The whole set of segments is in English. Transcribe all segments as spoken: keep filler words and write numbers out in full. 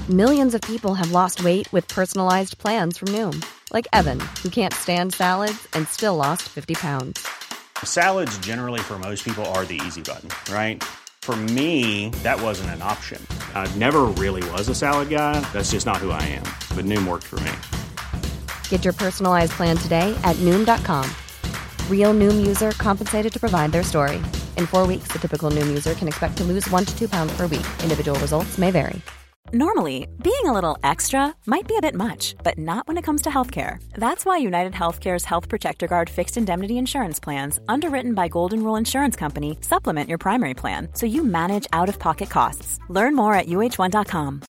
Millions of people have lost weight with personalized plans from Noom. Like Evan, who can't stand salads and still lost fifty pounds. Salads generally for most people are the easy button, right? For me, that wasn't an option. I never really was a salad guy. That's just not who I am. But Noom worked for me. Get your personalized plan today at Noom dot com. Real Noom user compensated to provide their story. In four weeks, the typical Noom user can expect to lose one to two pounds per week. Individual results may vary. Normally, being a little extra might be a bit much, but not when it comes to healthcare. That's why United Healthcare's Health Protector Guard fixed indemnity insurance plans, underwritten by Golden Rule Insurance Company, supplement your primary plan so you manage out-of-pocket costs. Learn more at U H one dot com.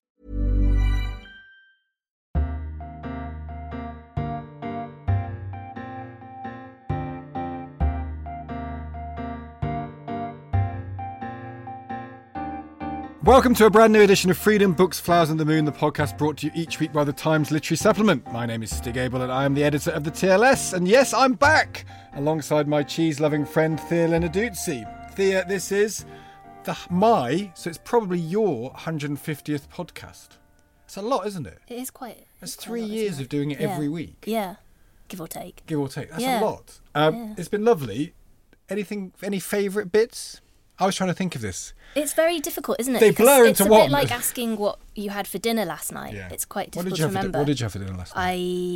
Welcome to a brand new edition of Freedom, Books, Flowers and the Moon, the podcast brought to you each week by the Times Literary Supplement. My name is Stig Abel and I am the editor of the T L S. And yes, I'm back alongside my cheese-loving friend Thea Lenarduzzi. Thea, this is the my, so it's probably your one hundred fiftieth podcast. It's a lot, isn't it? It is quite. It's three lot, years of doing it yeah. every week. Yeah, give or take. Give or take. That's yeah. a lot. Um, yeah. It's been lovely. Anything? Any favourite bits? I was trying to think of this. It's very difficult, isn't it? They because blur it's into a one. bit like asking what you had for dinner last night. Yeah. It's quite What difficult did you to have remember. For, what did you have for dinner last night?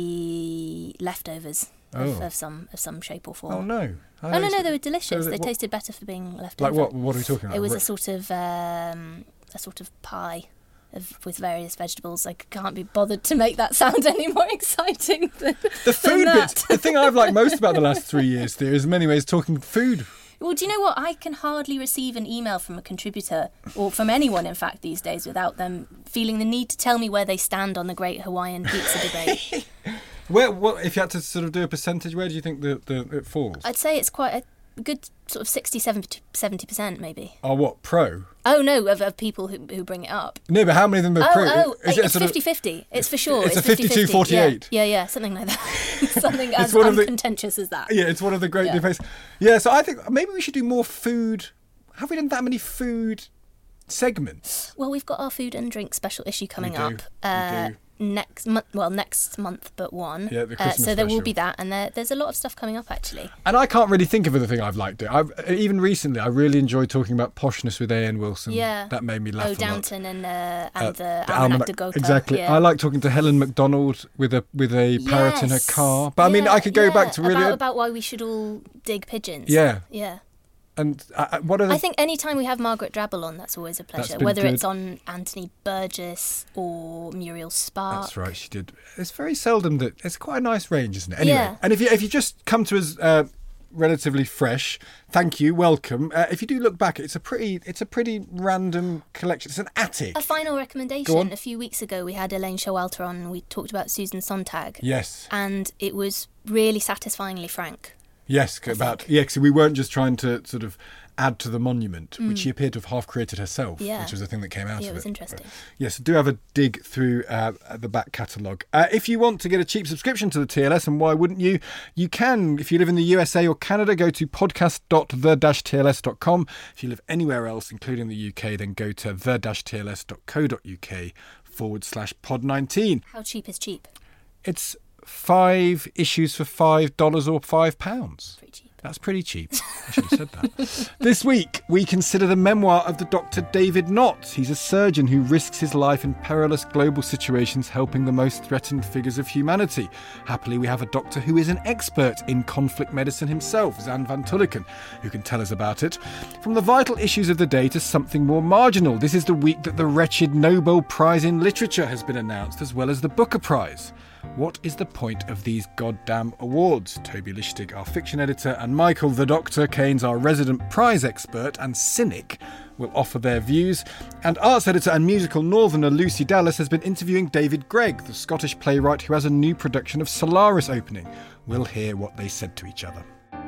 I leftovers of, Oh. of some of some shape or form. Oh no! I Oh no, always- no, they were delicious. so they what- tasted better for being left Like over. what? What are we talking about? It was Ri- a sort of um, a sort of pie of, with various vegetables. I can't be bothered to make that sound any more exciting than the food than bits. that. The thing I've liked most about the last three years, there is in many ways talking food. Well, do you know what? I can hardly receive an email from a contributor, or from anyone, in fact, these days, without them feeling the need to tell me where they stand on the great Hawaiian pizza debate. Where? What? If you had to sort of do a percentage, where do you think the, the it falls? I'd say it's quite a good sort of sixty, seventy percent, maybe. Oh, what pro? Oh, no, of, of people who who bring it up. No, but how many of them are Oh, pro? oh, Is it a it's sort of- fifty-fifty. It's for sure. It's a fifty-fifty. fifty-two forty-eight. Yeah, yeah, yeah, something like that. Something as one of the- uncontentious as that. Yeah, it's one of the great Yeah. debates. Yeah, so I think maybe we should do more food. Have we done that many food segments? Well, we've got our food and drink special issue coming do, up. we Uh, do. Next month, well, next month, but one. Yeah, the uh, Christmas so there will special. be that, and there, there's a lot of stuff coming up actually. And I can't really think of anything I've liked it. I've, even recently, I really enjoyed talking about poshness with A N Wilson. Yeah, That made me laugh Oh, a lot. Downton and uh, and Uh, the, the Almanac de Gotha. Exactly. Yeah. I like talking to Helen MacDonald with a with a parrot in her Yes. car. But I mean, Yeah, I could go yeah, back to really. about, about why we should all dig pigeons. Yeah. yeah. And uh, what are the? I think any time we have Margaret Drabble on, that's always a pleasure. been Whether good. it's on Anthony Burgess or Muriel Spark. That's right, she did. It's very seldom that it's quite a nice range, isn't it? Anyway, Yeah. and if you if you just come to us uh, relatively fresh, thank you, welcome. Uh, if you do look back, it's a pretty it's a pretty random collection. It's an attic. A final Go on. recommendation. A few weeks ago, we had Elaine Showalter on and we talked about Susan Sontag. Yes. And it was really satisfyingly frank. Yes, about yeah. Because we weren't just trying to sort of add to the monument, which she appeared to have half created herself, Mm. Yeah. which was the thing that came out Yeah, of it was it. interesting. Yes, do have a dig through uh, the back catalogue. Uh, if you want to get a cheap subscription to the T L S, and why wouldn't you? You can. If you live in the U S A or Canada, go to podcast dot the dash T L S dot com. If you live anywhere else, including the U K, then go to the dash T L S dot co dot U K forward slash pod nineteen. How cheap is cheap? It's five issues for five dollars or five pounds. Pretty cheap. That's pretty cheap. I should have said that. This week, we consider the memoir of the Doctor David Knott. He's a surgeon who risks his life in perilous global situations, helping the most threatened figures of humanity. Happily, we have a doctor who is an expert in conflict medicine himself, Zan van Tulleken, who can tell us about it. From the vital issues of the day to something more marginal, this is the week that the wretched Nobel Prize in Literature has been announced, as well as the Booker Prize. What is the point of these goddamn awards? Toby Lichtig, our fiction editor, and Michael the Doctor Keynes, our resident prize expert and cynic, will offer their views. And arts editor and musical northerner Lucy Dallas has been interviewing David Gregg, the Scottish playwright who has a new production of Solaris opening. We'll hear what they said to each other.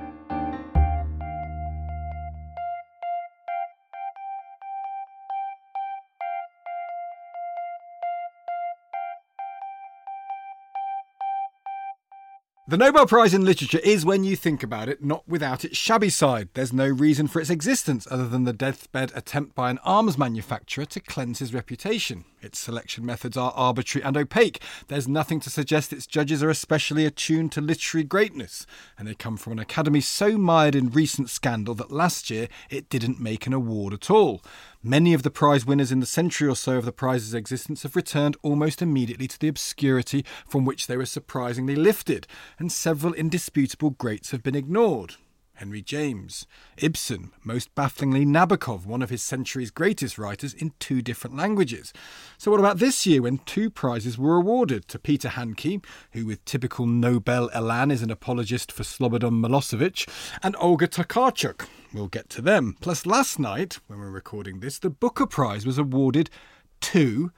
The Nobel Prize in Literature is, when you think about it, not without its shabby side. There's no reason for its existence other than the deathbed attempt by an arms manufacturer to cleanse his reputation. Its selection methods are arbitrary and opaque. There's nothing to suggest its judges are especially attuned to literary greatness, and they come from an academy so mired in recent scandal that last year it didn't make an award at all. Many of the prize winners in the century or so of the prize's existence have returned almost immediately to the obscurity from which they were surprisingly lifted, and several indisputable greats have been ignored. Henry James, Ibsen, most bafflingly Nabokov, one of his century's greatest writers, in two different languages. So what about this year when two prizes were awarded to Peter Handke, who with typical Nobel elan is an apologist for Slobodan Milosevic, and Olga Tokarczuk? We'll get to them. Plus last night, when we're recording this, the Booker Prize was awarded to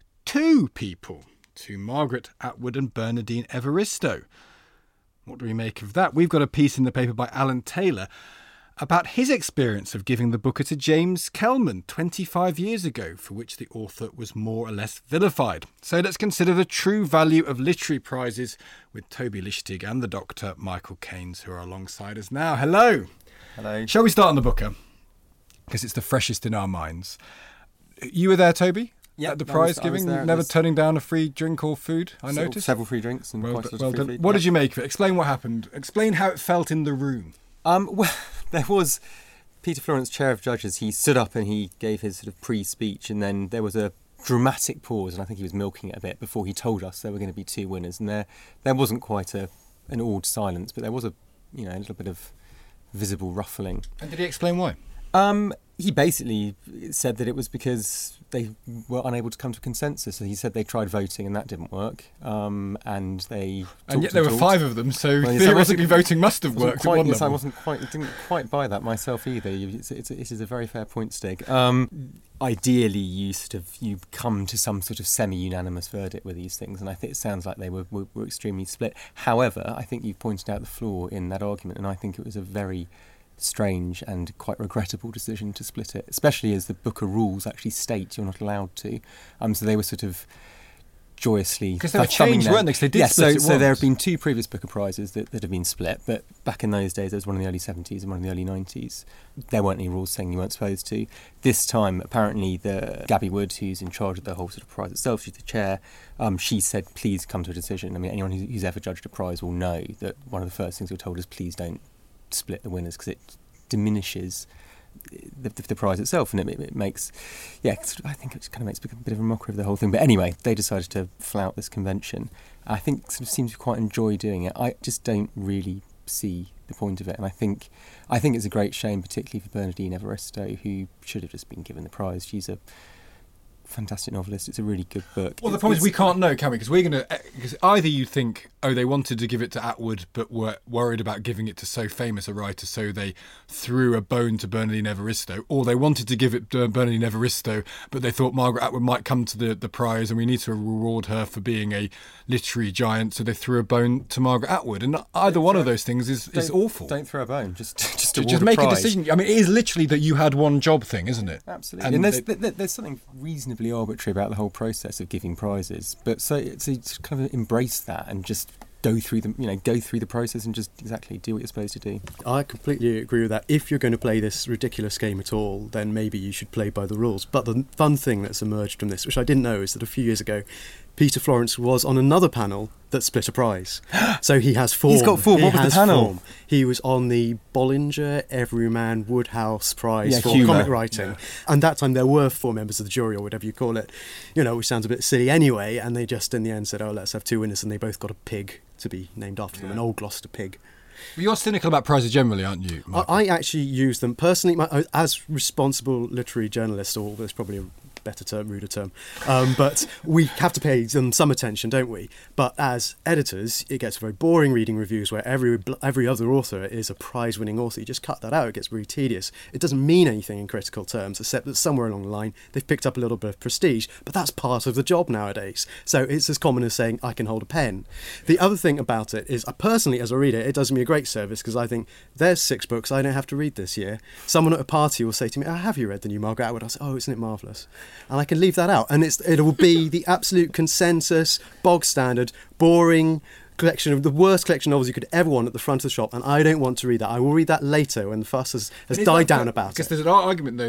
two people, to Margaret Atwood and Bernardine Evaristo. What do we make of that? We've got a piece in the paper by Alan Taylor about his experience of giving the Booker to James Kelman twenty-five years ago, for which the author was more or less vilified. So let's consider the true value of literary prizes with Toby Lichtig and the Doctor Michael Keynes, who are alongside us now. Hello. Hello. Shall we start on the Booker? Because it's the freshest in our minds. You were there, Toby? Yeah, at the prize giving, never turning down a free drink or food, I so, noticed. Several free drinks and well, quite a lot well of free done. food. What yeah. did you make of it? Explain what happened. Explain how it felt in the room. Um, well, there was Peter Florence, chair of judges. He stood up and he gave his sort of pre-speech, and then there was a dramatic pause, and I think he was milking it a bit before he told us there were going to be two winners. And there, there wasn't quite a an awed silence, but there was a, you know, a little bit of visible ruffling. And did he explain why? Um, he basically said that it was because they were unable to come to a consensus. So he said they tried voting and that didn't work. Um, and they and yet there and were talked. five of them, so well, theoretically voting must have wasn't worked quite, at one yes, level. I wasn't quite, didn't quite buy that myself either. It's, it's, it is a very fair point, Stig. Um, ideally, you sort of you come to some sort of semi-unanimous verdict with these things, and I think it sounds like they were, were, were extremely split. However, I think you pointed out the flaw in that argument, and I think it was a very strange and quite regrettable decision to split it, especially as the Booker rules actually state you're not allowed to. Um, so they were sort of joyously because they were changed, weren't they? Because they did yeah, split so, it so once. there have been two previous Booker Prizes that, that have been split, but back in those days, there was one in the early seventies and one in the early nineties. There weren't any rules saying you weren't supposed to. This time, apparently, the Gabby Wood, who's in charge of the whole sort of prize itself, she's the chair, um, she said, please come to a decision. I mean, anyone who's, who's ever judged a prize will know that one of the first things we're told is please don't split the winners, because it diminishes the, the, the prize itself, and it, it makes, yeah, I think it kind of makes a bit of a mockery of the whole thing. But anyway, they decided to flout this convention. I think sort of seem to quite enjoy doing it. I just don't really see the point of it, and I think I think it's a great shame, particularly for Bernardine Evaristo, who should have just been given the prize. She's a fantastic novelist. It's a really good book. Well, the it's, problem is we it's, can't know, can we? Because we're going to. Because either you think, oh, they wanted to give it to Atwood, but were worried about giving it to so famous a writer, so they threw a bone to Bernardine Evaristo, or they wanted to give it to Bernardine Evaristo, but they thought Margaret Atwood might come to the, the prize, and we need to reward her for being a literary giant, so they threw a bone to Margaret Atwood. And either one of those things is, is awful. Don't throw a bone. Just just, just, just make a, a decision. I mean, it is literally that you had one job thing, isn't it? Absolutely. And, and there's, they, there, there's something reasonably arbitrary about the whole process of giving prizes, but so it's so to kind of embrace that and just go through the you know go through the process and just exactly do what you're supposed to do. I completely agree with that. If you're going to play this ridiculous game at all, then maybe you should play by the rules. But the fun thing that's emerged from this, which I didn't know, is that a few years ago Peter Florence was on another panel that split a prize. So he has form. He's got form. He What was has the panel? Form. He was on the Bollinger Everyman Woodhouse Prize Yeah, for humour. comic writing. Yeah. And that time there were four members of the jury, or whatever you call it, you know, which sounds a bit silly anyway. And they just, in the end, said, oh, let's have two winners. And they both got a pig to be named after them, yeah. an old Gloucester pig. Well, you're cynical about prizes generally, aren't you, Michael? I, I actually use them personally, my, as responsible literary journalist, or there's probably a better term, ruder term, um, but we have to pay them some attention, don't we? But as editors, it gets very boring reading reviews where every every other author is a prize-winning author. You just cut that out, it gets really tedious. It doesn't mean anything in critical terms, except that somewhere along the line they've picked up a little bit of prestige, but that's part of the job nowadays. So it's as common as saying, I can hold a pen. The other thing about it is, I personally, as a reader, it does me a great service, because I think, there's six books I don't have to read this year. Someone at a party will say to me, oh, have you read the new Margaret Atwood? I'll say, oh, isn't it marvellous? And I can leave that out, and it's it will be the absolute consensus, bog standard, boring collection of the worst collection of novels you could ever want at the front of the shop, and I don't want to read that. I will read that later when the fuss has, has died down about Because it. there's an argument, though, that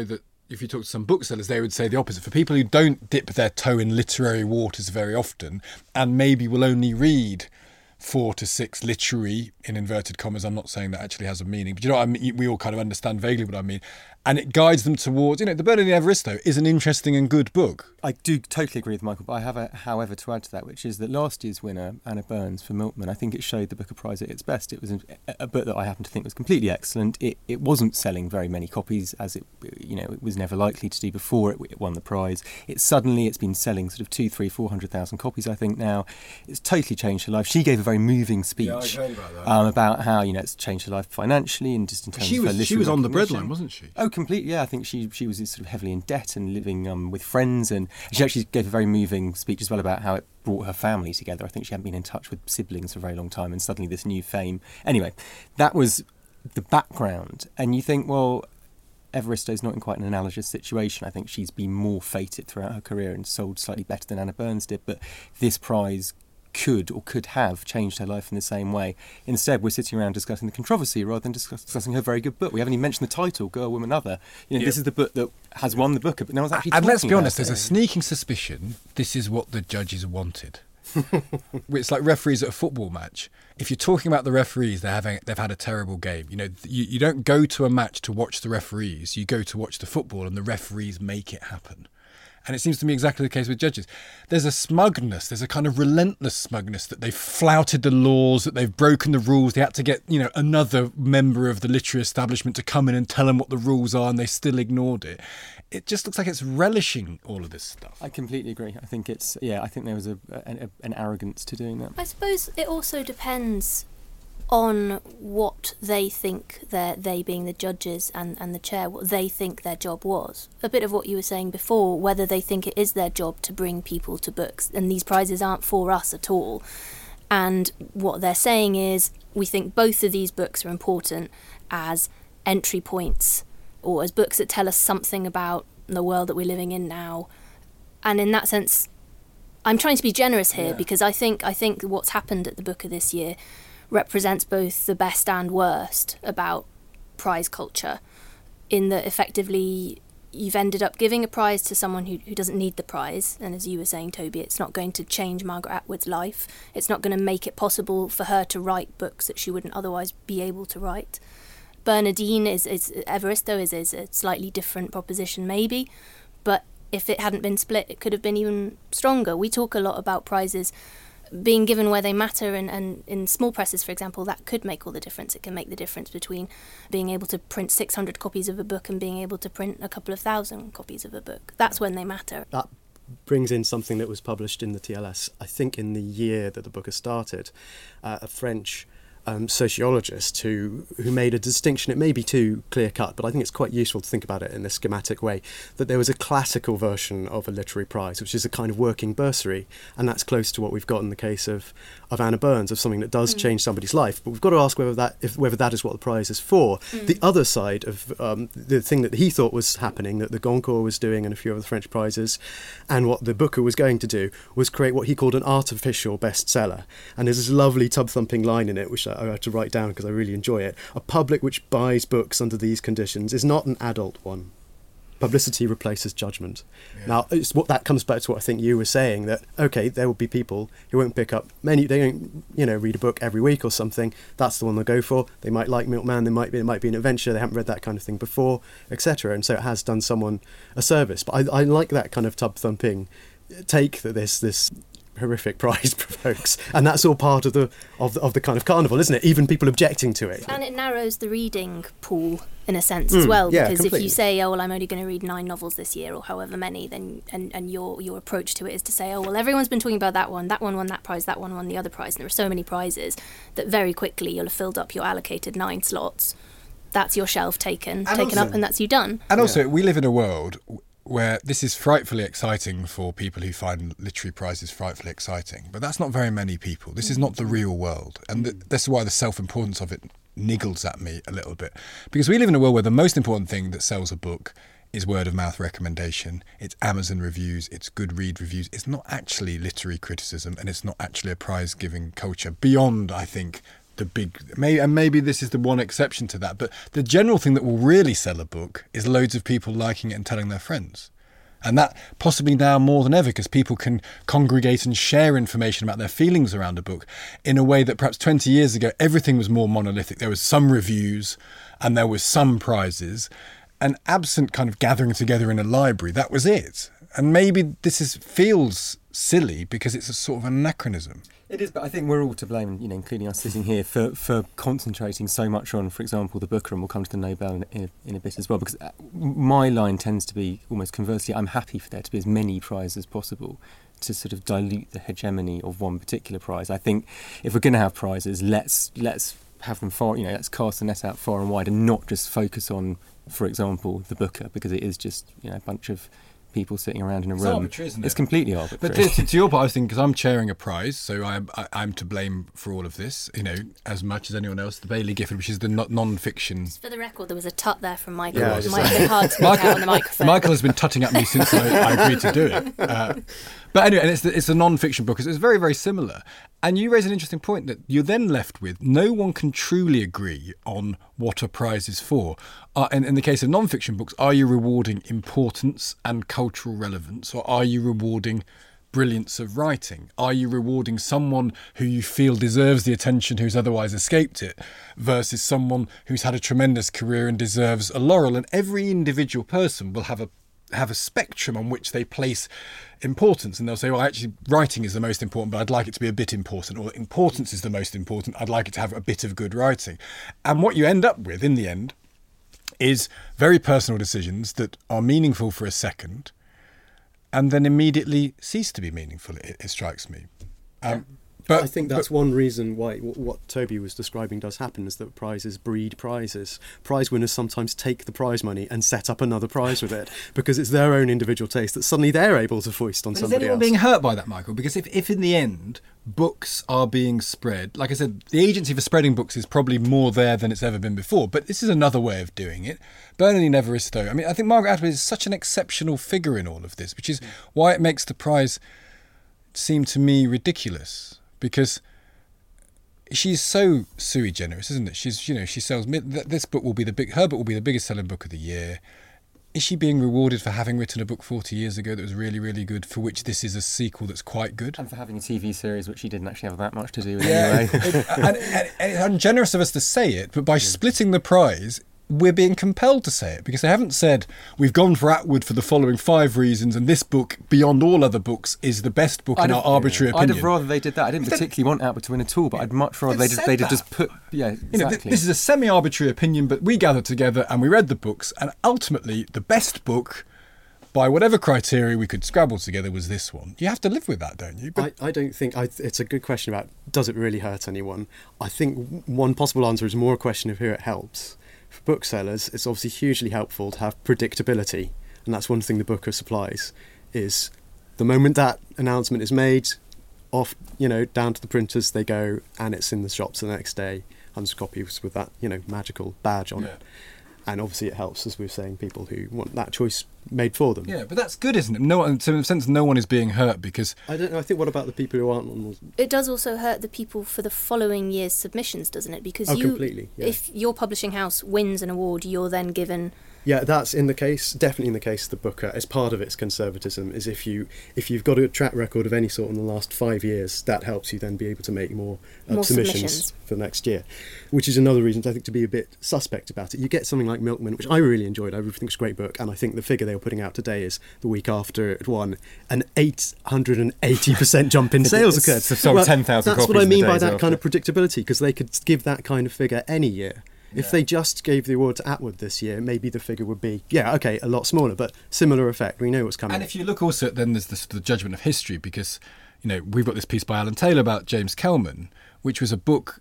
if you talk to some booksellers, they would say the opposite. For people who don't dip their toe in literary waters very often and maybe will only read four to six literary, in inverted commas, I'm not saying that actually has a meaning, but you know what I mean? We all kind of understand vaguely what I mean. And it guides them towards, you know, The Bernardine Evaristo is an interesting and good book. I do totally agree with Michael, but I have a however to add to that, which is that last year's winner, Anna Burns for Milkman, I think it showed the Booker Prize at its best. It was a, a book that I happen to think was completely excellent. It it wasn't selling very many copies, as it, you know, it was never likely to do before it, it won the prize. It suddenly, it's been selling sort of two, three, four hundred thousand copies, I think now. It's totally changed her life. She gave a very moving speech Yeah, I heard about that. Um, about how, you know, it's changed her life financially and just in terms She of her was, literary she was on the recognition. breadline, wasn't she? Oh, completely, yeah. I think she she was sort of heavily in debt and living um, with friends, and she actually gave a very moving speech as well about how it brought her family together. I think she hadn't been in touch with siblings for a very long time, and suddenly this new fame. Anyway, that was the background, and you think, well, Evaristo's not in quite an analogous situation. I think she's been more fated throughout her career and sold slightly better than Anna Burns did, but this prize could or could have changed her life in the same way. Instead, we're sitting around discussing the controversy rather than discuss, discussing her very good book. We haven't even mentioned the title, Girl, Woman, Other. You know, Yeah. This is the book that has won the Booker, but no one's actually And talking let's be about honest, it. there's a sneaking suspicion this is what the judges wanted. It's like referees at a football match. If you're talking about the referees, they're having, they've had a terrible game. You know, you, you don't go to a match to watch the referees. You go to watch the football, and the referees make it happen. And it seems to me exactly the case with judges. There's a smugness, there's a kind of relentless smugness that they've flouted the laws, that they've broken the rules. They had to get, you know, another member of the literary establishment to come in and tell them what the rules are, and they still ignored it. It just looks like it's relishing all of this stuff. I completely agree. I think it's, yeah, I think there was a, a, an arrogance to doing that. I suppose it also depends on what they think, their, they being the judges and, and the chair, what they think their job was. A bit of what you were saying before, whether they think it is their job to bring people to books, and these prizes aren't for us at all. And what they're saying is, we think both of these books are important as entry points, or as books that tell us something about the world that we're living in now. And in that sense, I'm trying to be generous here, Yeah. because I think I think what's happened at the Booker this year represents both the best and worst about prize culture, in that effectively you've ended up giving a prize to someone who, who doesn't need the prize, and as you were saying, Toby, it's not going to change Margaret Atwood's life. It's not going to make it possible for her to write books that she wouldn't otherwise be able to write. Bernardine is, is Evaristo is, is a slightly different proposition maybe, but if it hadn't been split, it could have been even stronger. We talk a lot about prizes being given where they matter, and, and in small presses, for example, that could make all the difference. It can make the difference between being able to print six hundred copies of a book and being able to print a couple of thousand copies of a book. That's when they matter. That brings in something that was published in the T L S, I think in the year that the book has started. Uh, a French um, sociologist who, who made a distinction. It may be too clear-cut, but I think it's quite useful to think about it in a schematic way, that there was a classical version of a literary prize, which is a kind of working bursary, and that's close to what we've got in the case of, of Anna Burns, of something that does mm. change somebody's life. But we've got to ask whether that if, whether that is what the prize is for. Mm. The other side of um, the thing that he thought was happening, that the Goncourt was doing and a few other French prizes, and what the Booker was going to do, was create what he called an artificial bestseller. And there's this lovely tub-thumping line in it, which I, I had to write down because I really enjoy it. A public which buys books under these conditions is not an adult one. Publicity replaces judgment. Yeah. Now, it's what that comes back to what I think you were saying, that, OK, there will be people who won't pick up many, they don't, you know, read a book every week or something. That's the one they'll go for. They might like Milkman, they might be, it might be an adventure, they haven't read that kind of thing before, et cetera. And so it has done someone a service. But I, I like that kind of tub-thumping take that this this horrific prize provokes, and that's all part of the of the, of the kind of carnival, isn't it? Even people objecting to it, and it narrows the reading pool in a sense mm, as well, yeah, because completely. if you say, oh well, I'm only going to read nine novels this year or however many, then and, and your your approach to it is to say, oh well, everyone's been talking about that one, that one won that prize, that one won the other prize, and there are so many prizes that very quickly you'll have filled up your allocated nine slots. That's your shelf taken and taken also, up, and that's you done. And also, yeah. we live in a world where this is frightfully exciting for people who find literary prizes frightfully exciting. But that's not very many people. This is not the real world. And th- that's why the self-importance of it niggles at me a little bit. Because we live in a world where the most important thing that sells a book is word-of-mouth recommendation, it's Amazon reviews, it's Goodread reviews. It's not actually literary criticism, and it's not actually a prize-giving culture beyond, I think, the big, maybe, and maybe this is the one exception to that, but the general thing that will really sell a book is loads of people liking it and telling their friends. And that possibly now more than ever, because people can congregate and share information about their feelings around a book in a way that perhaps twenty years ago, everything was more monolithic. There was some reviews and there was some prizes, and absent kind of gathering together in a library, that was it. And maybe this is feels silly because it's a sort of anachronism. It is, but I think we're all to blame, you know, including us sitting here, for, for concentrating so much on, for example, the Booker, and we'll come to the Nobel in, in, a, in a bit as well, because my line tends to be almost conversely, I'm happy for there to be as many prizes as possible to sort of dilute the hegemony of one particular prize. I think if we're going to have prizes, let's let's have them far, you know, let's cast the net out far and wide and not just focus on, for example, the Booker, because it is just, you know, a bunch of people sitting around in a it's room. Arbitrary, isn't it? It's completely arbitrary. But to, to your part, I was thinking, because I'm chairing a prize, so I'm, I, I'm to blame for all of this, you know, as much as anyone else. The Bailey Gifford, which is the no- non-fiction. Just for the record, there was a tut there from Michael. Yeah, it might have been hard to make out on the microphone. Michael has been tutting at me since I, I agreed to do it. Uh, but anyway, and it's the, it's a non-fiction book. It's very, very similar. And you raise an interesting point that you're then left with no one can truly agree on what a prize is for. Uh, and in the case of non-fiction books, are you rewarding importance and cultural relevance, or are you rewarding brilliance of writing? Are you rewarding someone who you feel deserves the attention who's otherwise escaped it, versus someone who's had a tremendous career and deserves a laurel? And every individual person will have a have a spectrum on which they place importance, and they'll say, well, actually writing is the most important, but I'd like it to be a bit important, or importance is the most important, I'd like it to have a bit of good writing. And what you end up with in the end is very personal decisions that are meaningful for a second and then immediately cease to be meaningful, it, it strikes me. Um, But I think that's but, one reason why what, what Toby was describing does happen, is that prizes breed prizes. Prize winners sometimes take the prize money and set up another prize with it because it's their own individual taste that suddenly they're able to foist on But somebody is anyone else. being hurt by that, Michael? Because if, if in the end books are being spread, like I said, the agency for spreading books is probably more there than it's ever been before, but this is another way of doing it. Bernardine Evaristo, I mean, I think Margaret Atwood is such an exceptional figure in all of this, which is why it makes the prize seem to me ridiculous, because she's so sui generis, isn't it? She's, you know, she sells, this book will be the big, her book will be the biggest selling book of the year. Is she being rewarded for having written a book forty years ago that was really, really good, for which this is a sequel that's quite good? And for having a T V series which she didn't actually have that much to do with Yeah, anyway. it, it, and, and, and it's ungenerous of us to say it, but by splitting the prize, we're being compelled to say it, because they haven't said we've gone for Atwood for the following five reasons, and this book, beyond all other books, is the best book I'd in have, our arbitrary I'd opinion. have rather they did that. I didn't particularly want Atwood to win at all, but I'd much rather they'd, They've they'd said have just that. put... Yeah, You know, th- exactly. this is a semi-arbitrary opinion, but we gathered together and we read the books, and ultimately the best book, by whatever criteria we could scrabble together, was this one. You have to live with that, don't you? But I, I don't think... I, it's a good question about, does it really hurt anyone? I think one possible answer is more a question of who it helps. For booksellers, it's obviously hugely helpful to have predictability, and that's one thing the Booker supplies, is the moment that announcement is made, off, you know, down to the printers they go, and it's in the shops the next day, hundreds of copies with that, you know, magical badge on Yeah. it. And obviously it helps, as we were saying, people who want that choice made for them. yeah, but that's good, isn't it? No one, so in a sense, no one is being hurt because I don't know, I think, what about the people who aren't on... It does also hurt the people for the following year's submissions, doesn't it? Because Oh, you, completely, yeah. if your publishing house wins an award, you're then given... Yeah, that's in the case, definitely in the case of the Booker, as part of its conservatism, is if, you, if you've got a track record of any sort in the last five years, that helps you then be able to make more, uh, More submissions, submissions. for next year, which is another reason, I think, to be a bit suspect about it. You get something like Milkman, which I really enjoyed, I really think it's a great book, and I think the figure they were putting out today is the week after it won, an eight hundred eighty percent jump in sales occurred. It's sold ten thousand That's what copies I in the mean by days that kind after. of predictability, because they could give that kind of figure any year. If they just gave the award to Atwood this year, maybe the figure would be, yeah, okay, a lot smaller, but similar effect. We know what's coming. And if you look also, then there's this, the judgment of history, because, you know, we've got this piece by Alan Taylor about James Kelman, which was a book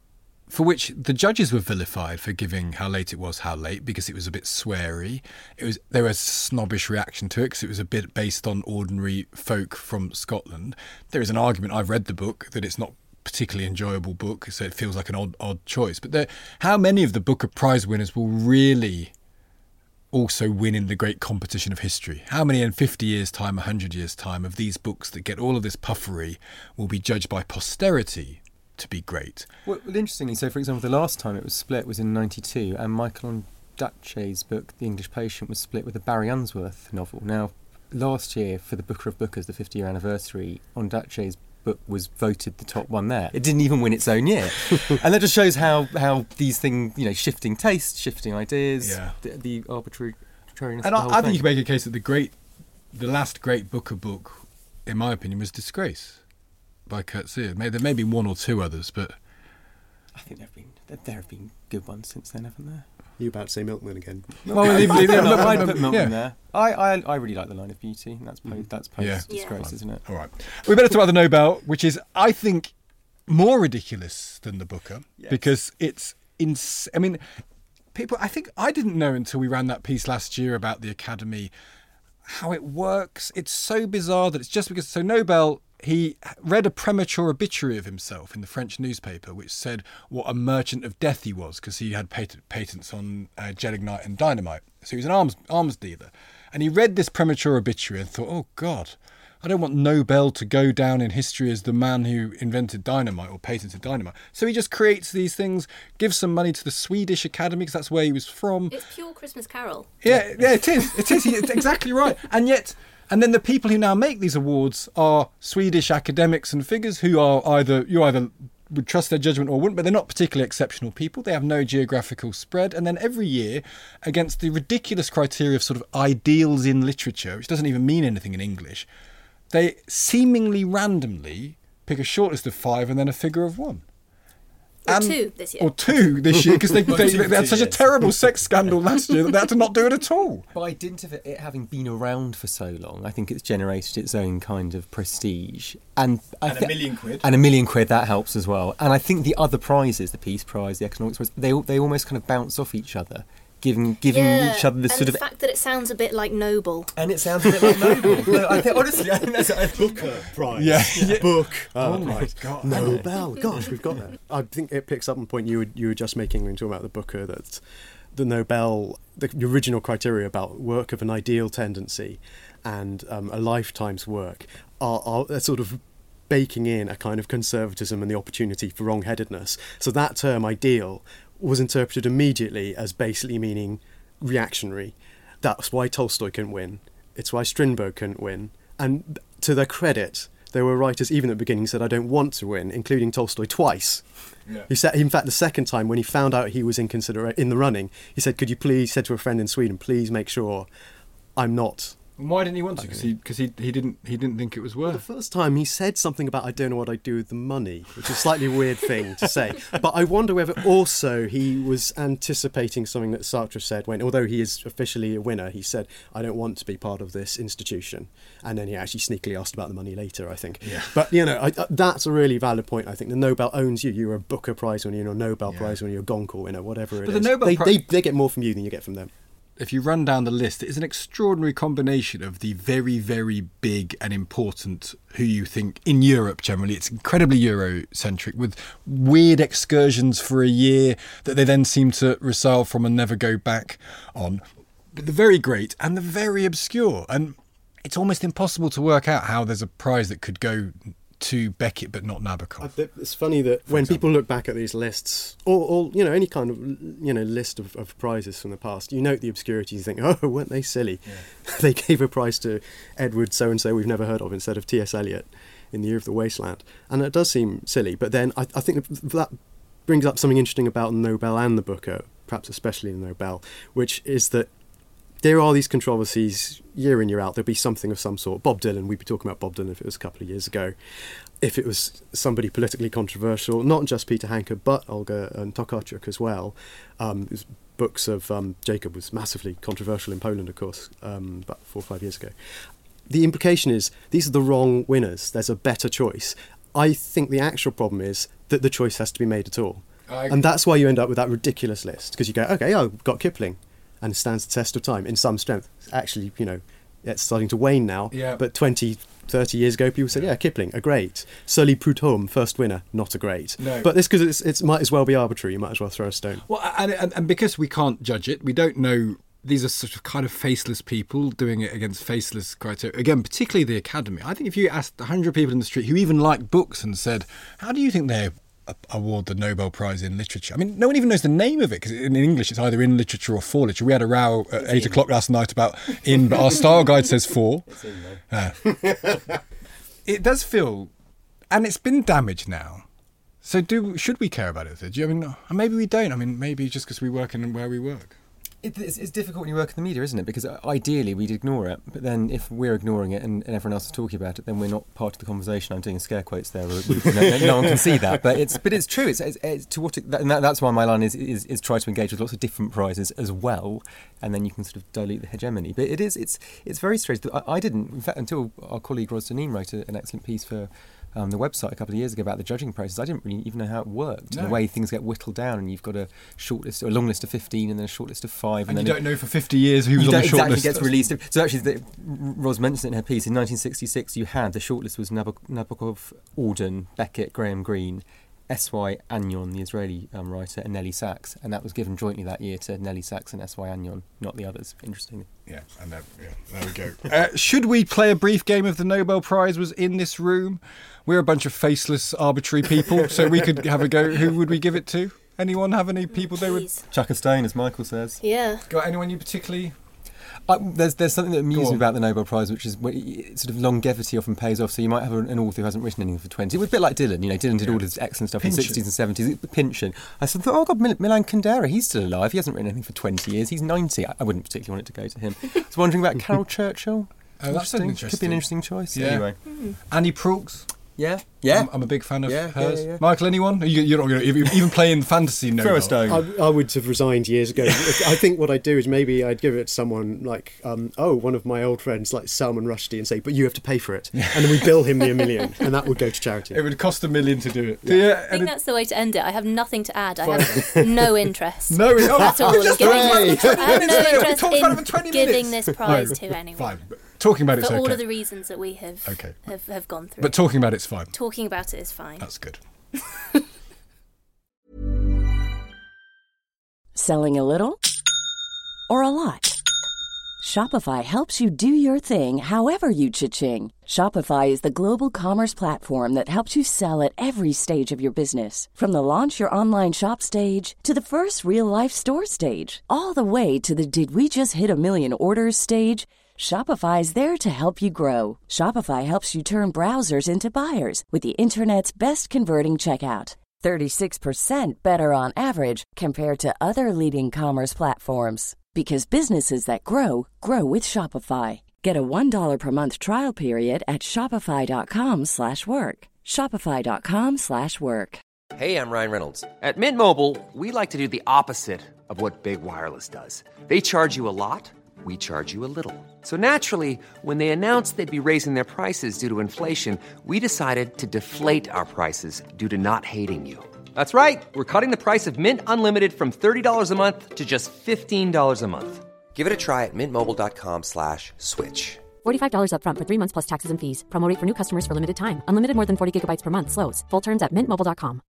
for which the judges were vilified for giving How Late It Was, How Late, because it was a bit sweary. It was there was a snobbish reaction to it because it was a bit based on ordinary folk from Scotland. There is an argument, I've read the book, that it's not particularly enjoyable book, so it feels like an odd odd choice. But there, how many of the Booker Prize winners will really also win in the great competition of history? How many in fifty years' time, one hundred years' time, of these books that get all of this puffery will be judged by posterity to be great. Well, well, interestingly, so for example, the last time it was split was in ninety-two, and Michael Ondaatje's book, The English Patient, was split with a Barry Unsworth novel. Now, last year, for the Booker of Bookers, the fifty-year anniversary, Ondaatje's book was voted the top one there. It didn't even win its own year. And that just shows how, how these things, you know, shifting tastes, shifting ideas, Yeah. the, the arbitrary, arbitrariness And of the I, whole I think thing. you can make a case that the great, the last great Booker book, in my opinion, was Disgrace by Kurt Sear. May- There may be one or two others, but I think there have been there, there have been good ones since then, haven't there? You about to say Milkman again? well, I'd leave- put leave- Milton- leave- I'd leave- put Milton yeah. there. I, I I really like The Line of Beauty. And that's post, that's post Yeah. Disgrace, Yeah. isn't it? All right. We better talk about the Nobel, which is, I think, more ridiculous than the Booker Yes. because it's ins- I mean, people. I think I didn't know until we ran that piece last year about the Academy how it works. It's so bizarre that it's just because. So Nobel, he read a premature obituary of himself in the French newspaper, which said what a merchant of death he was because he had patent, patents on uh, gelignite and dynamite. So he was an arms arms dealer, and he read this premature obituary and thought, "Oh God, I don't want Nobel to go down in history as the man who invented dynamite or patented dynamite." So he just creates these things, gives some money to the Swedish Academy because that's where he was from. It's pure Christmas Carol. Yeah, yeah, it is. It is. It's exactly right. And yet, and then the people who now make these awards are Swedish academics and figures who are either you either would trust their judgment or wouldn't, but they're not particularly exceptional people. They have no geographical spread. And then every year, against the ridiculous criteria of sort of ideals in literature, which doesn't even mean anything in English, they seemingly randomly pick a shortlist of five and then a figure of one. Or And- two this year. Or two this year, because they, they, two they, for had two such a years. terrible sex scandal last year that they had to not do it at all. By dint of it, it having been around for so long, I think it's generated its own kind of prestige. And, I And a thi- million quid. And a million quid, that helps as well. And I think the other prizes, the Peace Prize, the Economics Prize, they, all- they almost kind of bounce off each other, giving giving Yeah, each other the and sort the of... fact that it sounds a bit like Nobel. And it sounds a bit like Nobel. No, I think, honestly, I think that's... I think, Prize. Yeah. Book. Oh Uh, my prize. God. Nobel. Gosh, we've got that. I think it picks up on the point you were, you were just making when you talking about the Booker, that the Nobel, the original criteria about work of an ideal tendency and um, a lifetime's work are, are are sort of baking in a kind of conservatism and the opportunity for wrong-headedness. So that term, ideal, was interpreted immediately as basically meaning reactionary. That's why Tolstoy couldn't win. It's why Strindberg couldn't win. And to their credit, there were writers even at the beginning who said, "I don't want to win," including Tolstoy twice. Yeah. He said, in fact, the second time when he found out he was in considera- in the running, he said, "Could you please," said to a friend in Sweden, "please make sure I'm not." And why didn't he want to? Because he, cause he, he didn't he didn't think it was The worth. first time he said something about, "I don't know what I'd do with the money," which is a slightly weird thing to say. But I wonder whether also he was anticipating something that Sartre said when, although he is officially a winner, he said, "I don't want to be part of this institution." And then he actually sneakily asked about the money later, I think. Yeah. But, you know, I, uh, that's a really valid point, I think. The Nobel owns you. You're a Booker Prize winner, you're a Nobel Yeah. Prize winner, you're a Goncourt winner, whatever it But the is. Nobel they, Pri- they, they get more from you than you get from them. If you run down the list, it is an extraordinary combination of the very, very big and important who you think in Europe generally. It's incredibly Eurocentric with weird excursions for a year that they then seem to resile from and never go back on. But the very great and the very obscure. And it's almost impossible to work out how there's a prize that could go to Beckett but not Nabokov. It's funny that when example. people look back at these lists, or, or you know, any kind of you know list of, of prizes from the past, you note the obscurity. You think, oh, weren't they silly? They gave a prize to Edward so and so we've never heard of instead of T S Eliot in The Year of the Wasteland, and it does seem silly. But then I, I think that brings up something interesting about the Nobel and the Booker, perhaps especially the Nobel, which is that there are these controversies year in, year out. There'll be something of some sort. Bob Dylan, we'd be talking about Bob Dylan if it was a couple of years ago. If it was somebody politically controversial, not just Peter Hanke, but Olga and Tokarczuk as well. Um, his books of um, Jacob was massively controversial in Poland, of course, um, about four or five years ago. The implication is these are the wrong winners. There's a better choice. I think the actual problem is that the choice has to be made at all. I- And that's why you end up with that ridiculous list, because you go, okay, oh, I've got Kipling, and it stands the test of time in some strength. Actually, you know, it's starting to wane now, Yeah. but twenty, thirty years ago, people said, yeah, Kipling, a great. Sully Prudhomme, first winner, not a great. No. But this, because it's, it's might as well be arbitrary, you might as well throw a stone. Well, and, and, and because we can't judge it, we don't know. These are sort of kind of faceless people doing it against faceless criteria. Again, particularly the Academy. I think if you asked one hundred people in the street who even like books and said, how do you think their a- award the Nobel Prize in Literature. I mean, no one even knows the name of it, because in English it's either in literature or for literature. We had a row at eight o'clock last night about in, but our style guide says for. It's in there. Uh, it does feel, and it's been damaged now. So do should we care about it? Do you, I mean, maybe we don't. I mean, maybe just because we work in where we work. It, it's, it's difficult when you work in the media, isn't it? Because ideally we'd ignore it, but then if we're ignoring it and, and everyone else is talking about it, then we're not part of the conversation. I'm doing scare quotes there. No, no, no one can see that, but it's but it's true. It's, it's, it's to what it, and that, that's why my line is, is is try to engage with lots of different prizes as well, and then you can sort of dilute the hegemony. But it is it's it's very strange. I, I didn't, in fact, until our colleague Ros Deneen wrote a, an excellent piece for. Um, the website a couple of years ago about the judging process. I didn't really even know how it worked. No. The way things get whittled down, and you've got a short list, or a long list of fifteen, and then a short list of five, And, and, you then don't know for fifty years who was you on don't the short exactly list. gets released. So actually, the, Ros mentioned it in her piece. In nineteen sixty-six, you had the shortlist was Nabok- Nabokov, Auden, Beckett, Graham Greene, S Y Agnon, the Israeli um, writer, and Nelly Sachs, and that was given jointly that year to Nelly Sachs and S Y Agnon, not the others. Interestingly. Yeah, and there, yeah, there we go. uh, should we play a brief game of the Nobel Prize was in this room? We're a bunch of faceless, arbitrary people, so we could have a go. Who would we give it to? Anyone have any people they would... Please. Chuck a stone, as Michael says. Yeah. Got anyone you particularly... Uh, there's there's something that amuses Go me on. about the Nobel Prize, which is wh- y- sort of longevity often pays off. So you might have an author who hasn't written anything for twenty. It was a bit like Dylan. You know, Dylan did all this excellent stuff Pynchon. in the sixties and seventies. Pynchon. I sort of thought, oh God, Mil- Milan Kundera, he's still alive. He hasn't written anything for twenty years. He's ninety. I, I wouldn't particularly want it to go to him. I was wondering about Carol Churchill. Oh, that's an Could be an interesting- interesting choice. Yeah. Anyway. Annie Proulx. Yeah. Yeah. I'm, I'm a big fan of Yeah, hers. yeah, yeah. Michael, anyone? You, you're not going to even play in fantasy Nobel. Throw a stone. I, I would have resigned years ago. I think what I'd do is maybe I'd give it to someone like, um, oh, one of my old friends like Salman Rushdie, and say, but you have to pay for it. And then we bill him the a million, and that would go to charity. It would cost a million to do it. Yeah. I think that's the way to end it. I have nothing to add. I have no interest. No, oh, at all. we in just giving talked this- about it for I have twenty no minutes. We interest talked about it for twenty in giving minutes. this prize No, to anyone. Fine. But talking about it's For okay. all of the reasons that we have Okay. have, have gone through. But talking about it's fine. Talking about it is fine. That's good. Selling a little or a lot? Shopify helps you do your thing however you cha-ching. Shopify is the global commerce platform that helps you sell at every stage of your business. From the launch your online shop stage to the first real-life store stage, all the way to the did we just hit a million orders stage. Shopify's there to help you grow. Shopify helps you turn browsers into buyers with the internet's best converting checkout. thirty-six percent better on average compared to other leading commerce platforms. Because businesses that grow, grow with Shopify. Get a one dollar per month trial period at shopify.com slash work. Shopify.com slash work. Hey, I'm Ryan Reynolds. At Mint Mobile, we like to do the opposite of what Big Wireless does. They charge you a lot, we charge you a little. So naturally, when they announced they'd be raising their prices due to inflation, we decided to deflate our prices due to not hating you. That's right. We're cutting the price of Mint Unlimited from thirty dollars a month to just fifteen dollars a month. Give it a try at mintmobile.com slash switch. forty-five dollars up front for three months plus taxes and fees. Promo rate for new customers for limited time. Unlimited more than forty gigabytes per month. Slows full terms at mint mobile dot com.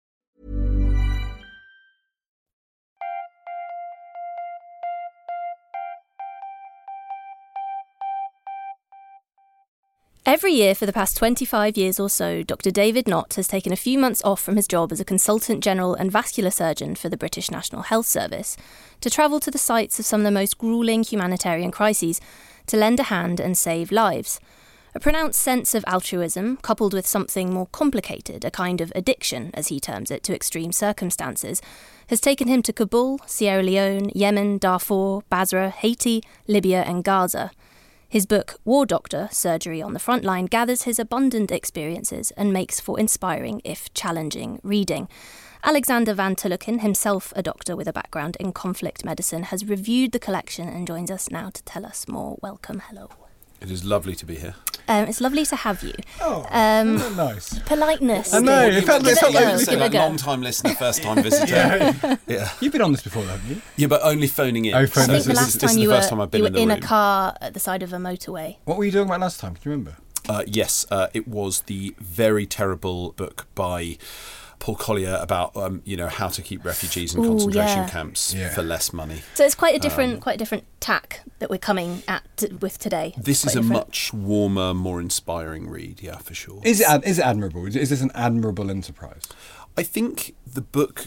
Every year for the past twenty-five years or so, Doctor David Nott has taken a few months off from his job as a consultant general and vascular surgeon for the British National Health Service to travel to the sites of some of the most gruelling humanitarian crises to lend a hand and save lives. A pronounced sense of altruism, coupled with something more complicated, a kind of addiction, as he terms it, to extreme circumstances, has taken him to Kabul, Sierra Leone, Yemen, Darfur, Basra, Haiti, Libya and Gaza. His book, War Doctor, Surgery on the Frontline, gathers his abundant experiences and makes for inspiring, if challenging, reading. Alexander Van Tulloken, himself a doctor with a background in conflict medicine, has reviewed the collection and joins us now to tell us more. Welcome, hello. It is lovely to be here. Um, it's lovely to have you. Oh, um, isn't that nice? Politeness. I know, it felt, Give it felt it a like... go, So give it a like go. long-time listener, first-time visitor. yeah. yeah. You've been on this before, haven't you? Yeah, but only phoning in. Oh, phoning I in. think the This last is- this time is the you first were, time I've been you in were the in a room. car at the side of a motorway. What were you doing about last time? Can you remember? Uh, yes, uh, it was the very terrible book by Paul Collier about um, you know how to keep refugees in Ooh, concentration yeah. camps Yeah. for less money. So it's quite a different, quite a different tack that we're coming at t- with today. This Quite is a different. much warmer, more inspiring read, yeah, for sure. Is it ad- is it admirable? Is this an admirable enterprise? I think the book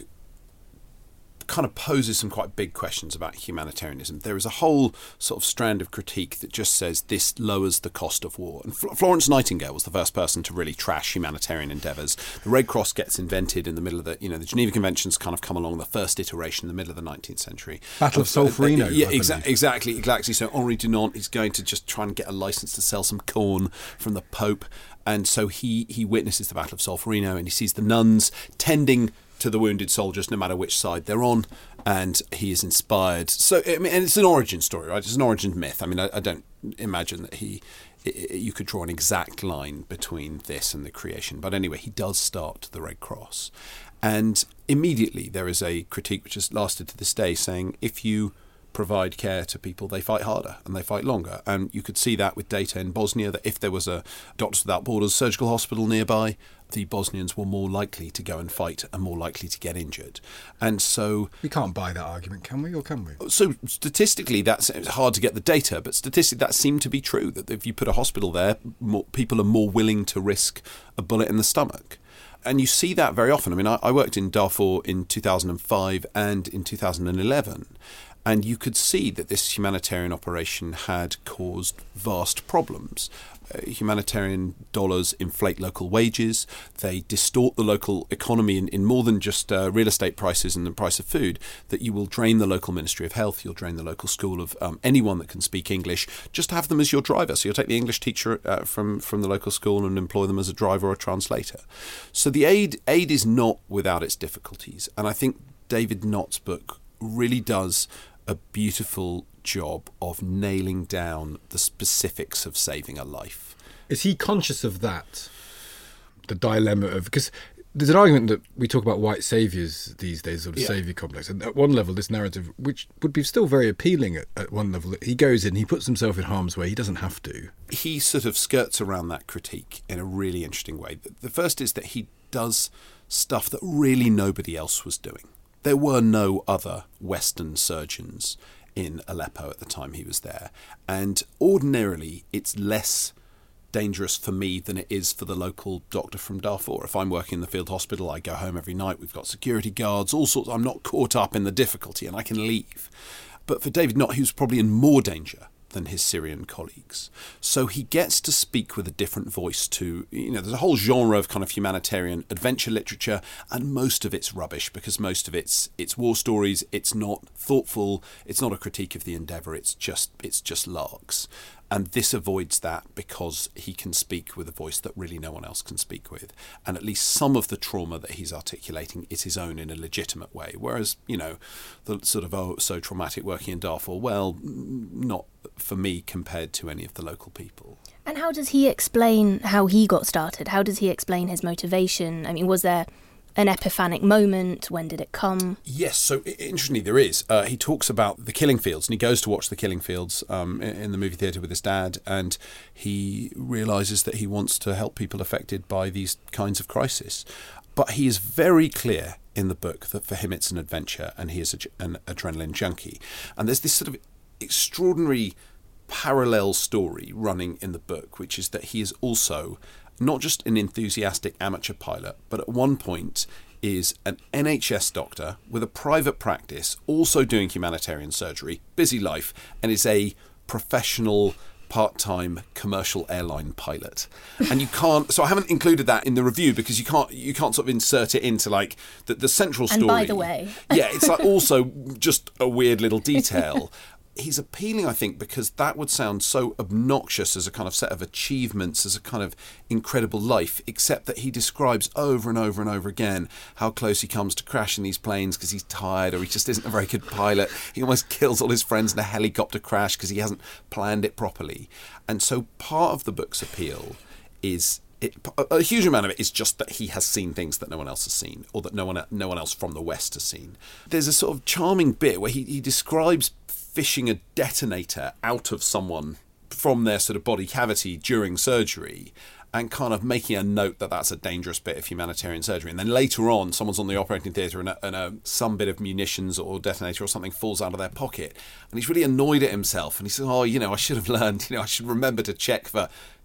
kind of poses some quite big questions about humanitarianism. There is a whole sort of strand of critique that just says this lowers the cost of war. And Florence Nightingale was the first person to really trash humanitarian endeavours. The Red Cross gets invented in the middle of the, you know, the Geneva Conventions kind of come along, the first iteration in the middle of the nineteenth century. Battle of Solferino. Uh, yeah, exa- exactly, exactly. So Henri Dunant is going to just try and get a licence to sell some corn from the Pope. And so he, he witnesses the Battle of Solferino, and he sees the nuns tending to the wounded soldiers, no matter which side they're on, and he is inspired. So, I mean, and it's an origin story, right? It's an origin myth. I mean, I, I don't imagine that he, it, you could draw an exact line between this and the creation. But anyway, he does start the Red Cross, and immediately there is a critique which has lasted to this day, saying if you provide care to people, they fight harder and they fight longer. And you could see that with data in Bosnia, that if there was a Doctors Without Borders surgical hospital nearby, the Bosnians were more likely to go and fight and more likely to get injured. And so we can't buy that argument, can we, or can we? So statistically, that's it's hard to get the data, but statistically that seemed to be true, that if you put a hospital there, more, people are more willing to risk a bullet in the stomach. And you see that very often. I mean, I, I worked in Darfur in two thousand five and in two thousand eleven, and you could see that this humanitarian operation had caused vast problems. Uh, humanitarian dollars inflate local wages. They distort the local economy in, in more than just uh, real estate prices and the price of food, that you will drain the local Ministry of Health, you'll drain the local school of um, anyone that can speak English. Just have them as your driver. So you'll take the English teacher uh, from, from the local school and employ them as a driver or a translator. So the aid, aid is not without its difficulties. And I think David Nott's book really does a beautiful job of nailing down the specifics of saving a life. Is he conscious of that? The dilemma of, because there's an argument that we talk about white saviours these days, sort of yeah. saviour complex. And at one level, this narrative, which would be still very appealing at, at one level, he goes in, he puts himself in harm's way, he doesn't have to. He sort of skirts around that critique in a really interesting way. The first is that he does stuff that really nobody else was doing. There were no other Western surgeons in Aleppo at the time he was there. And ordinarily, it's less dangerous for me than it is for the local doctor from Darfur. If I'm working in the field hospital, I go home every night, we've got security guards, all sorts. I'm not caught up in the difficulty and I can leave. But for David Nott, he was probably in more danger than his Syrian colleagues. So he gets to speak with a different voice to, you know, there's a whole genre of kind of humanitarian adventure literature, and most of it's rubbish because most of it's it's war stories, it's not thoughtful, it's not a critique of the endeavour, it's just it's just larks. And this avoids that because he can speak with a voice that really no one else can speak with. And at least some of the trauma that he's articulating is his own in a legitimate way. Whereas, you know, the sort of, oh, so traumatic working in Darfur, well, not for me compared to any of the local people. And how does he explain how he got started? How does he explain his motivation? I mean, was there an epiphanic moment? When did it come? Yes, so interestingly there is. Uh, he talks about the killing fields, and he goes to watch the killing fields um, in the movie theatre with his dad, and he realises that he wants to help people affected by these kinds of crises. But he is very clear in the book that for him it's an adventure, and he is a, an adrenaline junkie. And there's this sort of extraordinary parallel story running in the book, which is that he is also not just an enthusiastic amateur pilot, but at one point is an N H S doctor with a private practice, also doing humanitarian surgery, busy life, and is a professional part-time commercial airline pilot. And you can't, so I haven't included that in the review because you can't you can't sort of insert it into like the, the central story. And by the way. Yeah, it's like also just a weird little detail. He's appealing, I think, because that would sound so obnoxious as a kind of set of achievements, as a kind of incredible life, except that he describes over and over and over again how close he comes to crashing these planes because he's tired or he just isn't a very good pilot. He almost kills all his friends in a helicopter crash because he hasn't planned it properly. And so part of the book's appeal is... It, a huge amount of it is just that he has seen things that no one else has seen, or that no one no one else from the West has seen. There's a sort of charming bit where he, he describes fishing a detonator out of someone from their sort of body cavity during surgery, and kind of making a note that that's a dangerous bit of humanitarian surgery. And then later on, someone's on the operating theatre and, a, and a, some bit of munitions or detonator or something falls out of their pocket. And he's really annoyed at himself. And he says, oh, you know, I should have learned, you know, I should remember to check for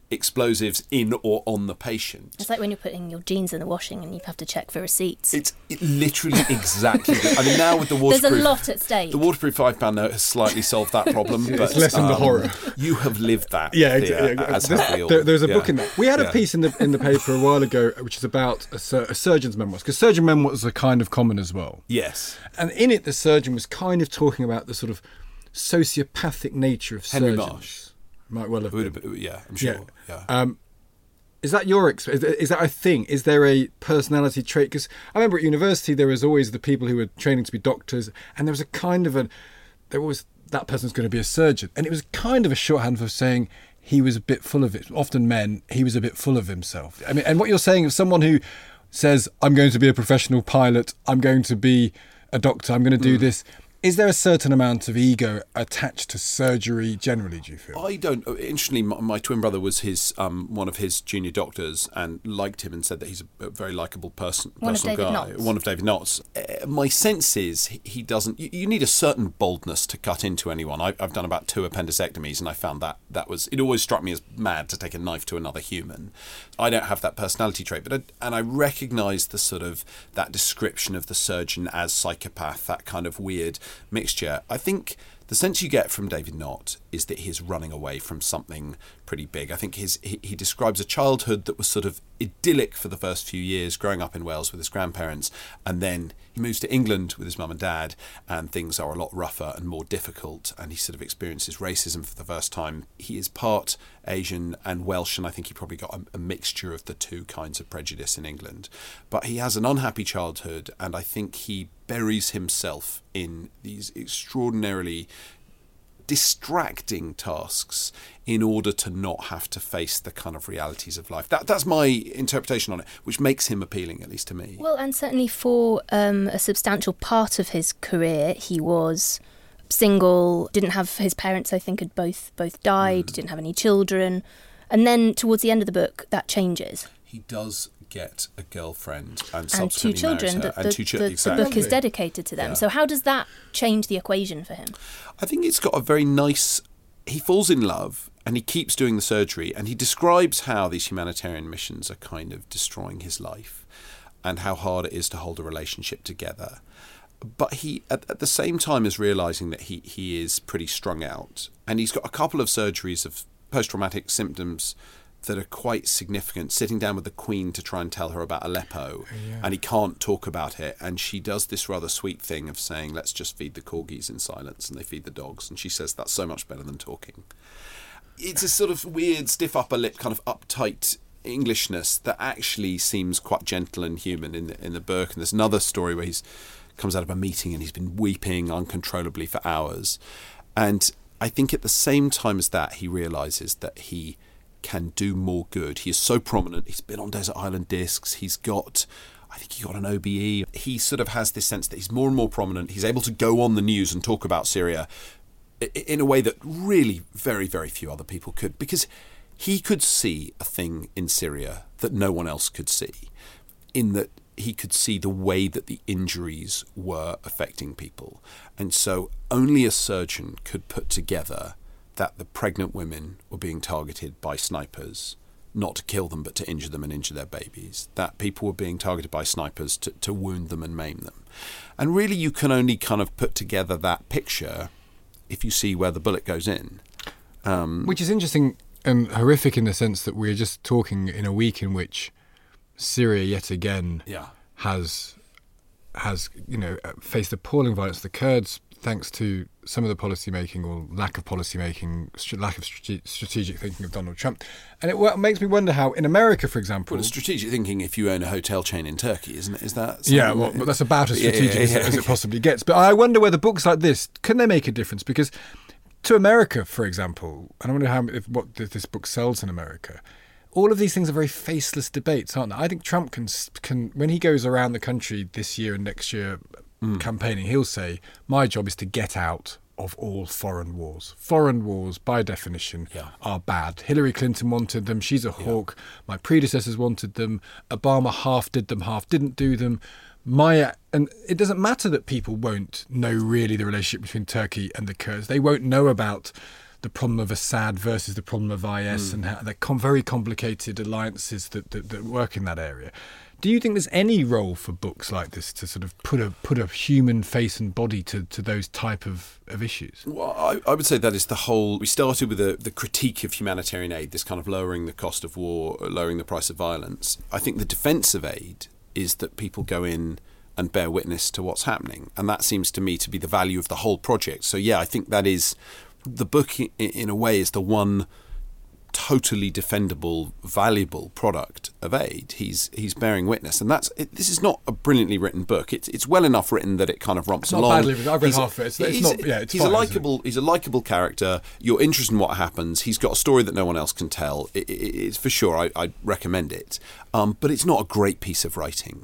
explosives in or on the patient. It's like when you're putting your jeans in the washing and you have to check for receipts. It's it literally exactly. I mean, now with the waterproof, there's a lot at stake. The waterproof five pound note has slightly solved that problem, but it's lessened um, the horror. You have lived that. Yeah, exactly. Yeah, as this, have we all. There, there's a yeah. book in there. We had a yeah. piece in the in the paper a while ago, which is about a, sur- a surgeon's memoirs, because surgeon memoirs are kind of common as well. Yes, and in it, the surgeon was kind of talking about the sort of sociopathic nature of Henry surgeons. Marsh. Might well have been. Been. Yeah, I'm sure. Yeah. yeah. Um, Is that your experience? Is that a thing? Is there a personality trait? Because I remember at university there was always the people who were training to be doctors, and there was a kind of a, there was that person's going to be a surgeon, and it was kind of a shorthand for saying he was a bit full of it. Often men, he was a bit full of himself. I mean, and what you're saying is someone who says, "I'm going to be a professional pilot. I'm going to be a doctor. I'm going to do mm. this." Is there a certain amount of ego attached to surgery generally, do you feel? I don't. Interestingly, my, my twin brother was his um, one of his junior doctors and liked him and said that he's a, a very likeable person, one personal of David guy. Knott's. One of David Knott's. Uh, my sense is he, he doesn't... You, you need a certain boldness to cut into anyone. I, I've done about two appendectomies and I found that that was... It always struck me as mad to take a knife to another human. I don't have that personality trait, but I, and I recognise the sort of... that description of the surgeon as psychopath, that kind of weird mixture. I think the sense you get from David Knott is that he's running away from something pretty big. I think his he, he describes a childhood that was sort of idyllic for the first few years, growing up in Wales with his grandparents, and then he moves to England with his mum and dad, and things are a lot rougher and more difficult, and he sort of experiences racism for the first time. He is part Asian and Welsh, and I think he probably got a, a mixture of the two kinds of prejudice in England. But he has an unhappy childhood, and I think he buries himself in these extraordinarily distracting tasks in order to not have to face the kind of realities of life. That that's my interpretation on it, which makes him appealing, at least to me. Well, and certainly for um, a substantial part of his career, he was single, didn't have his parents, I think, had both both died, mm. didn't have any children. And then towards the end of the book, that changes. He does get a girlfriend and, and subsequently two children. marries her. The, and the, two chi- the, exactly. the book is dedicated to them. Yeah. So how does that change the equation for him? I think it's got a very nice... He falls in love and he keeps doing the surgery, and he describes how these humanitarian missions are kind of destroying his life and how hard it is to hold a relationship together. But he, at, at the same time, is realising that he, he is pretty strung out, and he's got a couple of surgeries of post-traumatic symptoms that are quite significant, sitting down with the Queen to try and tell her about Aleppo, yeah. and he can't talk about it, and she does this rather sweet thing of saying, let's just feed the corgis in silence, and they feed the dogs, and she says that's so much better than talking. It's a sort of weird, stiff upper lip, kind of uptight Englishness that actually seems quite gentle and human in the, in the book. And there's another story where he's comes out of a meeting and he's been weeping uncontrollably for hours, and I think at the same time as that, he realises that he can do more good. He is so prominent. He's been on Desert Island Discs. He's got, I think he got an O B E. He sort of has this sense that he's more and more prominent. He's able to go on the news and talk about Syria in a way that really very, very few other people could, because he could see a thing in Syria that no one else could see, in that he could see the way that the injuries were affecting people. And so only a surgeon could put together that the pregnant women were being targeted by snipers, not to kill them, but to injure them and injure their babies. That people were being targeted by snipers to, to wound them and maim them. And really you can only kind of put together that picture if you see where the bullet goes in. Um, Which is interesting and horrific in the sense that we're just talking in a week in which Syria yet again yeah. has, has you know, faced appalling violence. The Kurds, thanks to some of the policy making or lack of policy making, lack of strate- strategic thinking of Donald Trump. And it w- makes me wonder how, in America, for example... Well, strategic thinking if you own a hotel chain in Turkey, isn't it? Is that... Yeah, well, that, that's about as strategic yeah, yeah, yeah, as, it, as it possibly gets. But I wonder whether books like this, can they make a difference? Because to America, for example, and I wonder how if, what this book sells in America, all of these things are very faceless debates, aren't they? I think Trump can, can when he goes around the country this year and next year... Mm. campaigning, he'll say, my job is to get out of all foreign wars. Foreign wars, by definition, yeah. are bad. Hillary Clinton wanted them. She's a hawk. Yeah. My predecessors wanted them. Obama half did them, half didn't do them. My and it doesn't matter that people won't know really the relationship between Turkey and the Kurds. They won't know about the problem of Assad versus the problem of I S, mm. and how they're com- very complicated alliances that, that, that work in that area. Do you think there's any role for books like this to sort of put a put a human face and body to, to those type of, of issues? Well, I, I would say that is the whole... We started with the, the critique of humanitarian aid, this kind of lowering the cost of war, lowering the price of violence. I think the defence of aid is that people go in and bear witness to what's happening. And that seems to me to be the value of the whole project. So, yeah, I think that is... The book, in, in a way, is the one totally defendable, valuable product of aid. He's he's bearing witness, and that's it, this is not a brilliantly written book. It's it's well enough written that it kind of romps it's not along. Badly written. I've read he's, half of it. It's, it's he's, not. Yeah, it's he's fine, a likable. He's a likable character. You're interested in what happens. He's got a story that no one else can tell. It, it, it's for sure. I I recommend it. Um, but it's not a great piece of writing.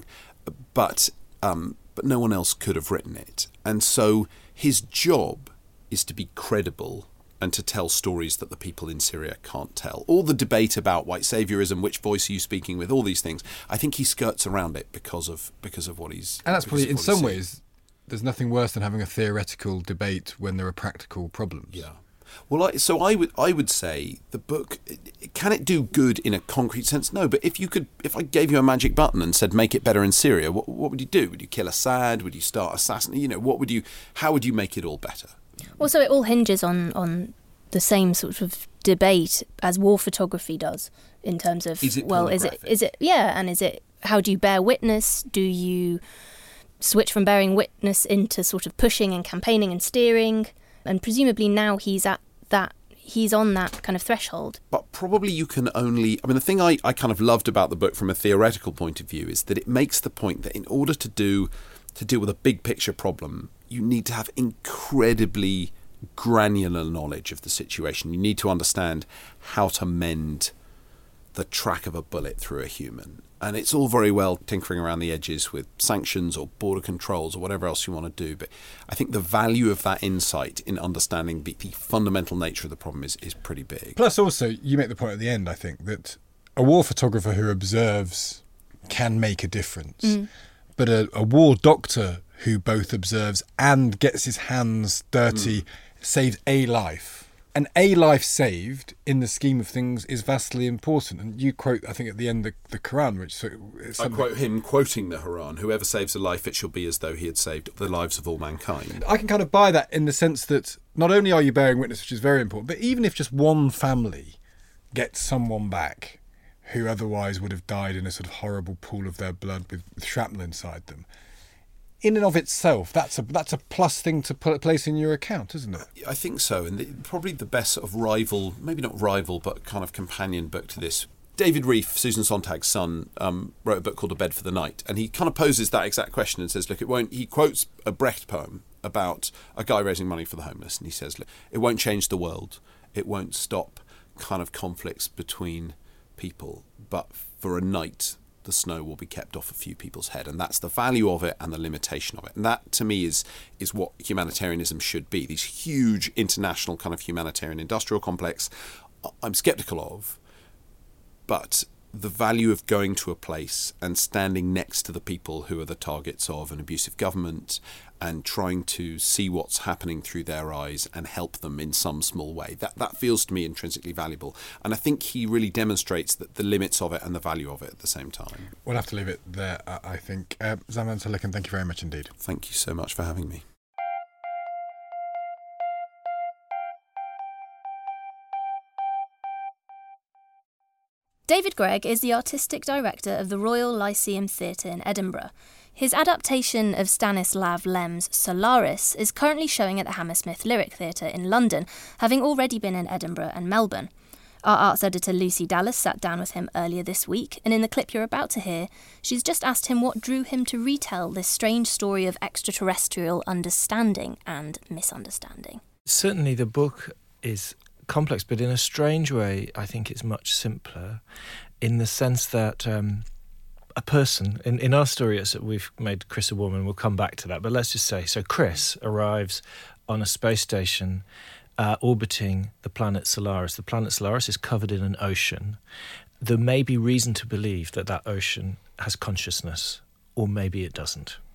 But um, but no one else could have written it, and so his job is to be credible and to tell stories that the people in Syria can't tell. All the debate about white saviorism, which voice are you speaking with, all these things, I think he skirts around it because of because of what he's... And that's probably, in some ways, there's nothing worse than having a theoretical debate when there are practical problems. Yeah. Well, I, so I would I would say the book, can it do good in a concrete sense? No, but if you could, if I gave you a magic button and said make it better in Syria, what, what would you do? Would you kill Assad? Would you start assassinating? You know, what would you? How would you make it all better? Well, so it all hinges on, on the same sort of debate as war photography does in terms of, is it well, is it, is it, yeah, and is it, how do you bear witness? Do you switch from bearing witness into sort of pushing and campaigning and steering? And presumably now he's at that, he's on that kind of threshold. But probably you can only, I mean, the thing I, I kind of loved about the book from a theoretical point of view is that it makes the point that in order to do, to deal with a big picture problem, you need to have incredibly granular knowledge of the situation. You need to understand how to mend the track of a bullet through a human. And it's all very well tinkering around the edges with sanctions or border controls or whatever else you want to do. But I think the value of that insight in understanding the, the fundamental nature of the problem is, is pretty big. Plus also, you make the point at the end, I think, that a war photographer who observes can make a difference. Mm. But a, a war doctor who both observes and gets his hands dirty, mm. saves a life. And a life saved, in the scheme of things, is vastly important. And you quote, I think, at the end, the, the Quran, which is I quote him quoting the Quran, whoever saves a life, it shall be as though he had saved the lives of all mankind. I can kind of buy that in the sense that not only are you bearing witness, which is very important, but even if just one family gets someone back who otherwise would have died in a sort of horrible pool of their blood with, with shrapnel inside them, in and of itself, that's a that's a plus thing to put place in your account, isn't it? I think so, and the, probably the best sort of rival, maybe not rival, but kind of companion book to this. David Reef, Susan Sontag's son, um, wrote a book called A Bed for the Night, and he kind of poses that exact question and says, look, it won't. He quotes a Brecht poem about a guy raising money for the homeless, and he says, look, it won't change the world, it won't stop kind of conflicts between people, but for a night the snow will be kept off a few people's head, and that's the value of it and the limitation of it. And that, to me, is is what humanitarianism should be. These huge international kind of humanitarian industrial complex, I'm sceptical of, but the value of going to a place and standing next to the people who are the targets of an abusive government and trying to see what's happening through their eyes and help them in some small way, that that feels to me intrinsically valuable. And I think he really demonstrates that the limits of it and the value of it at the same time. We'll have to leave it there, I think. Uh, Zaman Salikan, thank you very much indeed. Thank you so much for having me. David Gregg is the artistic director of the Royal Lyceum Theatre in Edinburgh. His adaptation of Stanislav Lem's Solaris is currently showing at the Hammersmith Lyric Theatre in London, having already been in Edinburgh and Melbourne. Our arts editor Lucy Dallas sat down with him earlier this week, and in the clip you're about to hear, she's just asked him what drew him to retell this strange story of extraterrestrial understanding and misunderstanding. Certainly the book is complex, but in a strange way, I think it's much simpler in the sense that um, a person, in, in our story, it's, we've made Chris a woman, we'll come back to that, but let's just say, so Chris arrives on a space station uh, orbiting the planet Solaris. The planet Solaris is covered in an ocean. There may be reason to believe that that ocean has consciousness, or maybe it doesn't.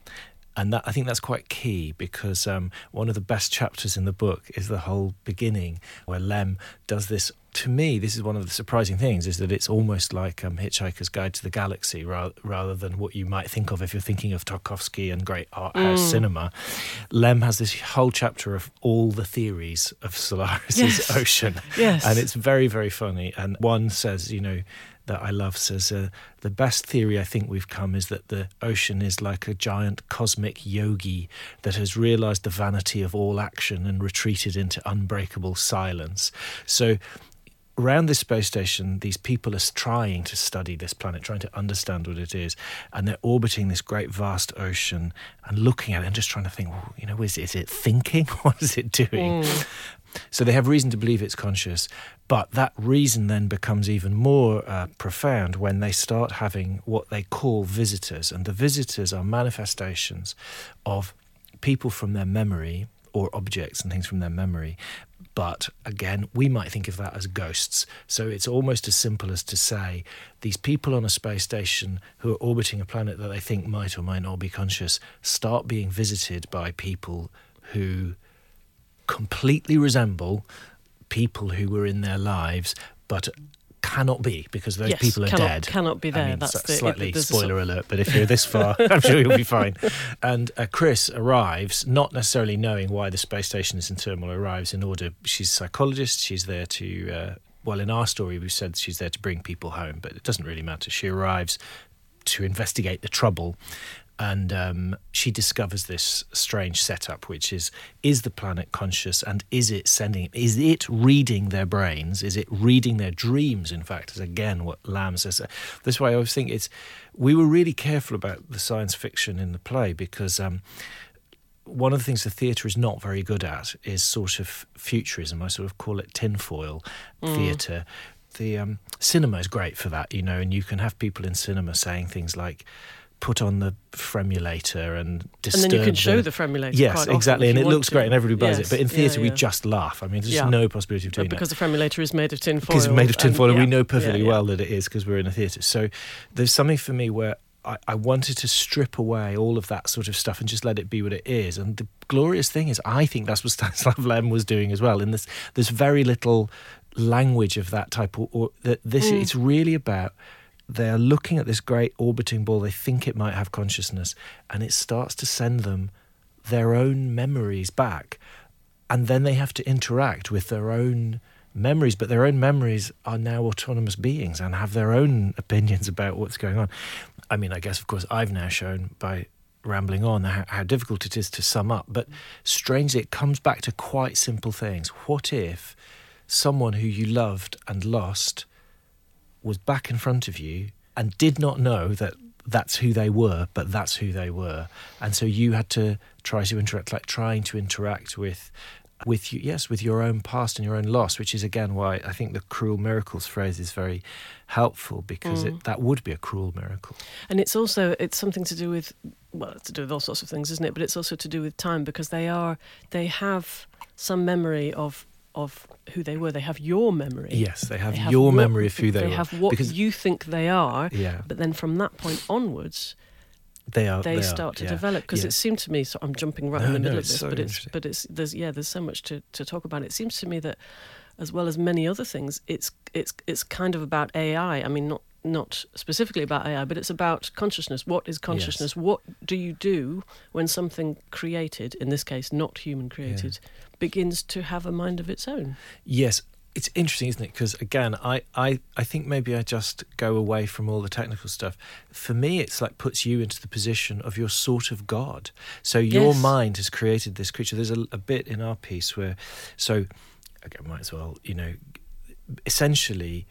And that I think that's quite key, because um, one of the best chapters in the book is the whole beginning, where Lem does this. To me, this is one of the surprising things, is that it's almost like um, Hitchhiker's Guide to the Galaxy, rather, rather than what you might think of if you're thinking of Tarkovsky and great art house Mm. cinema. Lem has this whole chapter of all the theories of Solaris' Yes. ocean. Yes. And it's very, very funny. And one says, you know, that I love says, uh, the best theory I think we've come is that the ocean is like a giant cosmic yogi that has realised the vanity of all action and retreated into unbreakable silence. So around this space station, these people are trying to study this planet, trying to understand what it is, and they're orbiting this great vast ocean and looking at it and just trying to think, well, you know, is, is it thinking? What is it doing? Mm. So they have reason to believe it's conscious, but that reason then becomes even more uh, profound when they start having what they call visitors. And the visitors are manifestations of people from their memory, or objects and things from their memory. But again, we might think of that as ghosts. So it's almost as simple as to say these people on a space station who are orbiting a planet that they think might or might not be conscious start being visited by people who completely resemble people who were in their lives, but cannot be, because those Yes, people are cannot- dead. cannot be there. I mean, That's s- the- slightly it- there's a spoiler sort- alert, but if you're this far, I'm sure you'll be fine. And uh, Chris arrives, not necessarily knowing why the space station is in turmoil, arrives in order. She's a psychologist. She's there to, uh, well, in our story, we said she's there to bring people home, but it doesn't really matter. She arrives to investigate the trouble. And um, she discovers this strange setup, which is, is the planet conscious, and is it sending, is it reading their brains? Is it reading their dreams, in fact, is again what Lamb says. This way I always think it's, we were really careful about the science fiction in the play, because um, one of the things the theatre is not very good at is sort of futurism. I sort of call it tinfoil Mm. theatre. The um, cinema is great for that, you know, and you can have people in cinema saying things like, put on the Fremulator and disturb. And then you can show the, the Fremulator. Yes, quite often exactly, if and you it want looks to. great and everybody buys Yes, it. But in theatre, yeah, we yeah. just laugh. I mean, there's Yeah. just no possibility of doing Because that. the Fremulator is made of tin foil. Because it's made of tin foil, and, yeah, we know perfectly yeah, yeah. well that it is, because we're in a theatre. So there's something for me where I, I wanted to strip away all of that sort of stuff and just let it be what it is. And the glorious thing is, I think that's what Stanislav Lem was doing as well. In this, there's very little language of that type, or, or that this. Mm. It's really about. They are looking at this great orbiting ball. They think it might have consciousness, and it starts to send them their own memories back. And then they have to interact with their own memories, but their own memories are now autonomous beings and have their own opinions about what's going on. I mean, I guess, of course, I've now shown by rambling on how, how difficult it is to sum up, but strangely, it comes back to quite simple things. What if someone who you loved and lost was back in front of you and did not know that that's who they were, but that's who they were, and so you had to try to interact, like trying to interact with, with you, yes, with your own past and your own loss, which is again why I think the cruel miracles phrase is very helpful, because Mm. it, that would be a cruel miracle. And it's also, it's something to do with, well, it's to do with all sorts of things, isn't it? But it's also to do with time, because they are, they have some memory of of who they were. They have your memory. Yes, they have your what- memory of who they were. They have what because you think they are. Yeah. But then from that point onwards, they are. they, They, start are, to yeah. develop. Because Yeah. it seemed to me, so I'm jumping right No, in the no, middle it's of this, so but it's interesting. but it's there's yeah, there's so much to, to talk about. It seems to me that, as well as many other things, it's it's it's kind of about A I. I mean, not not specifically about A I, but it's about consciousness. What is consciousness? What do you do when something created, in this case not human created, begins to have a mind of its own? Yes, it's interesting, isn't it? Because again, I, I, I think maybe I just go away from all the technical stuff. For me, it's like puts you into the position of your sort of God. So your Yes. mind has created this creature. There's a, a bit in our piece where, so again, might as well, you know, essentially,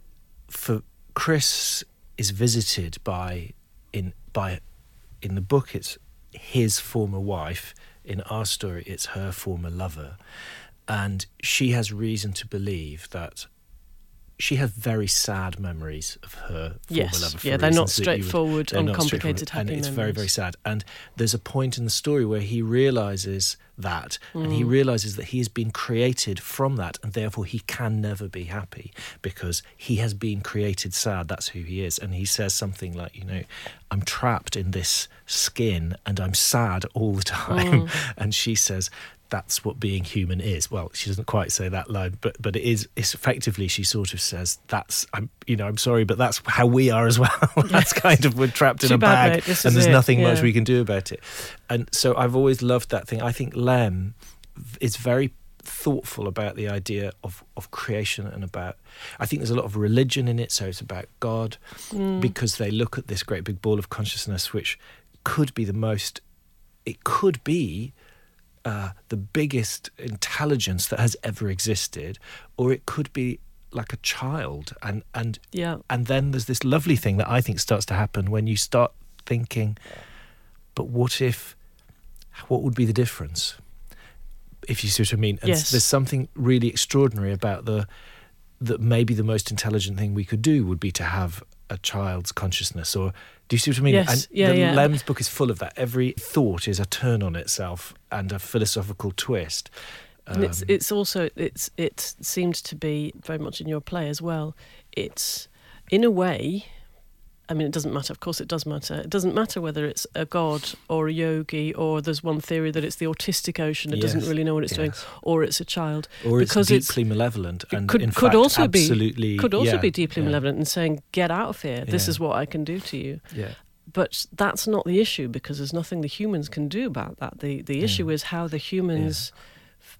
for Chris is visited by in by in the book it's his former wife. In our story, it's her former lover. And she has reason to believe that she has very sad memories of her former Yes, lover. For yeah, they're not reasons that you would- straightforward, they're not uncomplicated, straightforward, and happy it's very, very memories. sad. And there's a point in the story where he realises that, mm. and he realises that he has been created from that, and therefore he can never be happy because he has been created sad. That's who he is. And he says something like, you know, I'm trapped in this skin and I'm sad all the time. Mm. And she says, that's what being human is. Well, she doesn't quite say that line, but but it is. It's effectively, she sort of says, "That's I'm, you know, I'm sorry, but that's how we are as well." That's kind of, we're trapped in Too a bad, bag, mate. and there's it. nothing yeah. much we can do about it. And so I've always loved that thing. I think Lem is very thoughtful about the idea of of creation and about. I think there's a lot of religion in it, so it's about God, mm. because they look at this great big ball of consciousness, which could be the most. It could be. Uh, the biggest intelligence that has ever existed, or it could be like a child, and and yeah. and then there's this lovely thing that I think starts to happen when you start thinking, but what if, what would be the difference, if you see what I mean? And yes. there's something really extraordinary about the that maybe the most intelligent thing we could do would be to have a child's consciousness, or do you see what I mean? Yes, and yeah, the yeah. Lem's book is full of that. Every thought is a turn on itself and a philosophical twist. Um, and it's it's also it's it seemed to be very much in your play as well. It's in a way. I mean, it doesn't matter. Of course, it does matter. It doesn't matter whether it's a god or a yogi, or there's one theory that it's the autistic ocean that yes, doesn't really know what it's yes. doing, or it's a child, or because it's deeply it's, malevolent, and could, in could fact, also absolutely, be could also yeah, be deeply yeah. malevolent and saying, "Get out of here. This yeah. is what I can do to you." Yeah. But that's not the issue, because there's nothing the humans can do about that. The the issue yeah. is how the humans. Yeah.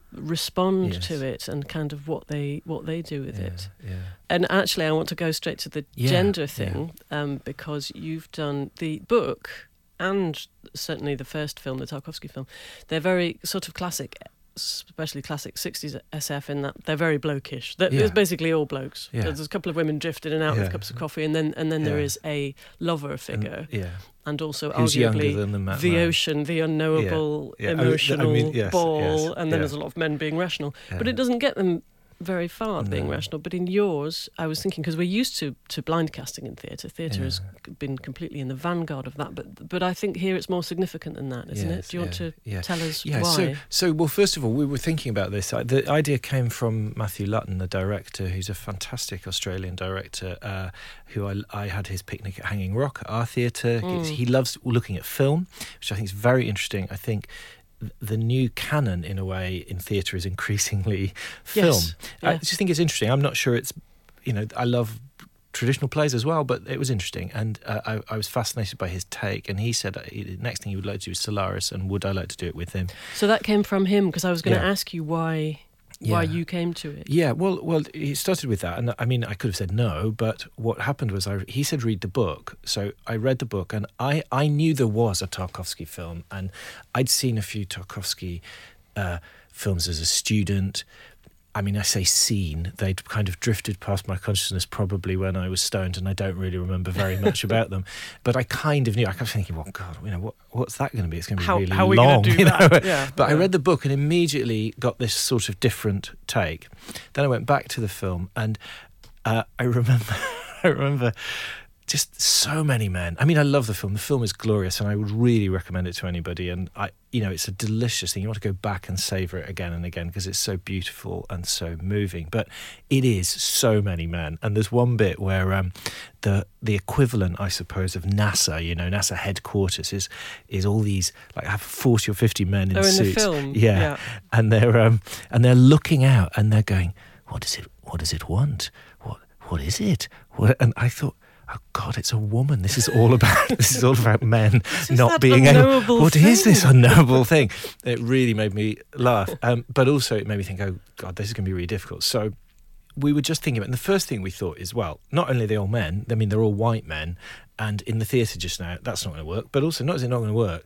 respond yes. to it and kind of what they what they do with yeah, it. Yeah. And actually, I want to go straight to the yeah, gender thing, yeah. um, because you've done the book and certainly the first film, the Tarkovsky film. They're very sort of classic, especially classic sixties S F, in that they're very blokish. They're, yeah. It's basically all blokes. Yeah. There's a couple of women drifting in and out yeah. with cups of coffee, and then and then yeah. there is a lover figure. And, yeah. And also, Who's arguably, than the, the ocean, the unknowable, yeah. Yeah. emotional I mean, yes, ball, yes, and then yeah. there's a lot of men being rational. Yeah. But it doesn't get them very far no. being rational. But in yours, I was thinking, because we're used to, to blind casting in theatre. Theatre yeah. has been completely in the vanguard of that. But but I think here it's more significant than that, isn't yes, it? Do you yeah, want to yeah. tell us yeah, why? So, so, well, first of all, we were thinking about this. The idea came from Matthew Lutton, the director, who's a fantastic Australian director, uh, who I, I had his picnic at Hanging Rock at our theatre. Mm. He loves looking at film, which I think is very interesting. I think the new canon, in a way, in theatre is increasingly film. Yes, yeah. I just think it's interesting. I'm not sure it's, you know, I love traditional plays as well, but it was interesting, and uh, I, I was fascinated by his take. And he said uh, the next thing he would like to do is Solaris, and would I like to do it with him? So that came from him, because I was going to yeah. ask you why. Why Yeah. you came to it? Yeah, well, well, he started with that, and I mean, I could have said no, but what happened was, I, he said read the book, so I read the book, and I, I knew there was a Tarkovsky film, and I'd seen a few Tarkovsky uh, films as a student. I mean, I say seen, they'd kind of drifted past my consciousness probably when I was stoned, and I don't really remember very much about them. But I kind of knew. I kept thinking, well, God, you know, what, what's that going to be? It's going to be how, really how are we long. Gonna do you know? that? Yeah, but yeah. I read the book and immediately got this sort of different take. Then I went back to the film, and uh, I remember, I remember. Just so many men. I mean, I love the film. The film is glorious, and I would really recommend it to anybody. And I, you know, it's a delicious thing. You want to go back and savor it again and again, because it's so beautiful and so moving. But it is so many men. And there's one bit where um, the the equivalent, I suppose, of NASA, you know, NASA headquarters is is all these like have forty or fifty men in oh, suits. in the film, yeah. yeah. And they're um, and they're looking out and they're going, what does it? What does it want? What what is it? What? And I thought, oh God, it's a woman. This is all about this is all about men not being able. What thing? is this unknowable thing? It really made me laugh, um, but also it made me think, oh God, this is going to be really difficult. So we were just thinking about it, and the first thing we thought is, well, not only are they all men, I mean, they're all white men, and in the theatre just now, that's not going to work. But also, not is it not going to work,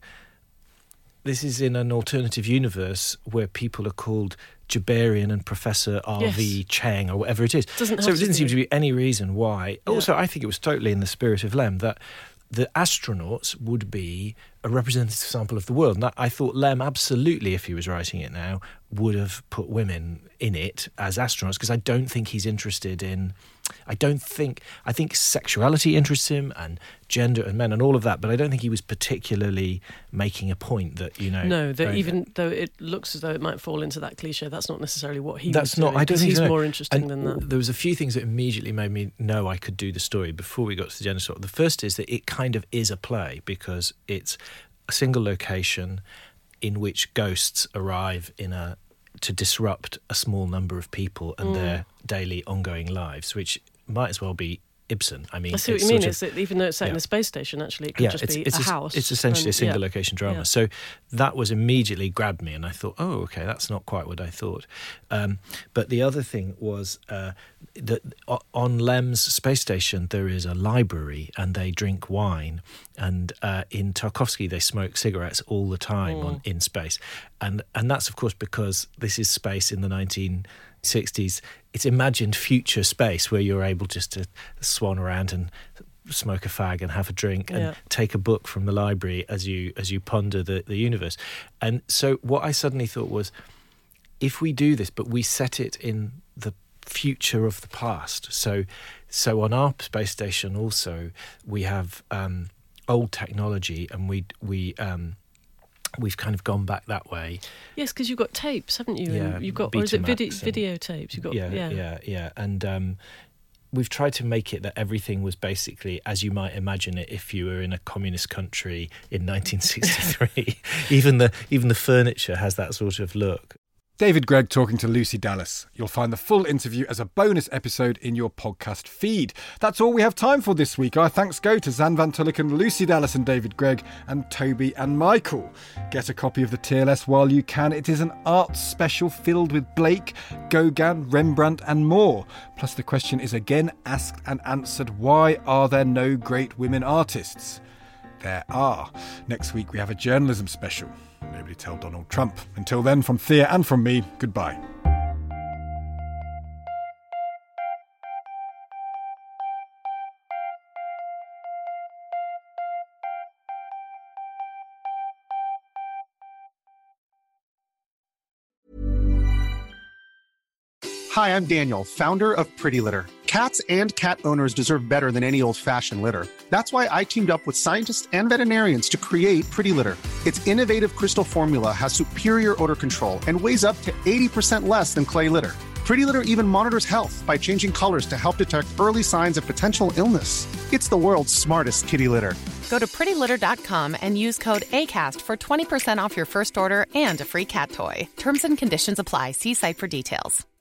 this is in an alternative universe where people are called Jabarian and Professor R V Yes. Cheng or whatever it is. Doesn't have so it to didn't be. seem to be any reason why. Yeah. Also, I think it was totally in the spirit of Lem that the astronauts would be a representative sample of the world. And I, I thought Lem absolutely, if he was writing it now, would have put women in it as astronauts, because I don't think he's interested in, I don't think, I think sexuality interests him and gender and men and all of that, but I don't think he was particularly making a point that, you know... No, that right, even though it looks as though it might fall into that cliche, that's not necessarily what he that's was not, doing, I don't think he's so. more interesting and than that. There was a few things that immediately made me know I could do the story before we got to the gender swap. The first is that it kind of is a play, because it's a single location in which ghosts arrive in a to disrupt a small number of people and mm. their daily ongoing lives, which might as well be Ibsen. I mean, I see what you mean. It's that even though it's set yeah. in a space station, actually, it could yeah, just it's, be it's a, a house. It's essentially and, a single yeah. location drama. Yeah. So that was immediately grabbed me, and I thought, oh, okay, that's not quite what I thought. Um, but the other thing was uh, that on Lem's space station there is a library, and they drink wine, and uh, in Tarkovsky they smoke cigarettes all the time mm. on, in space, and and that's of course because this is space in the nineteen sixties. It's imagined future space where you're able just to swan around and smoke a fag and have a drink and yeah. take a book from the library as you as you ponder the, the universe. And so what I suddenly thought was, if we do this, but we set it in the future of the past. So so on our space station also we have um, old technology, and we we um, we've kind of gone back that way. Yes, because you've got tapes, haven't you? Yeah, and you've got, or is it video, videotapes? You've got, yeah, yeah, yeah, yeah. And um, we've tried to make it that everything was basically as you might imagine it if you were in a communist country in nineteen sixty-three. even the even the furniture has that sort of look. David Gregg talking to Lucy Dallas. You'll find the full interview as a bonus episode in your podcast feed. That's all we have time for this week. Our thanks go to Zan Van Tulliken, Lucy Dallas and David Gregg, and Toby and Michael. Get a copy of the T L S while you can. It is an arts special filled with Blake, Gauguin, Rembrandt and more. Plus the question is again asked and answered, why are there no great women artists? There are. Next week we have a journalism special. Nobody tell Donald Trump. Until then, from Thea and from me, goodbye. Hi, I'm Daniel, founder of Pretty Litter. Cats and cat owners deserve better than any old-fashioned litter. That's why I teamed up with scientists and veterinarians to create Pretty Litter. Its innovative crystal formula has superior odor control and weighs up to eighty percent less than clay litter. Pretty Litter even monitors health by changing colors to help detect early signs of potential illness. It's the world's smartest kitty litter. Go to pretty litter dot com and use code ACAST for twenty percent off your first order and a free cat toy. Terms and conditions apply. See site for details.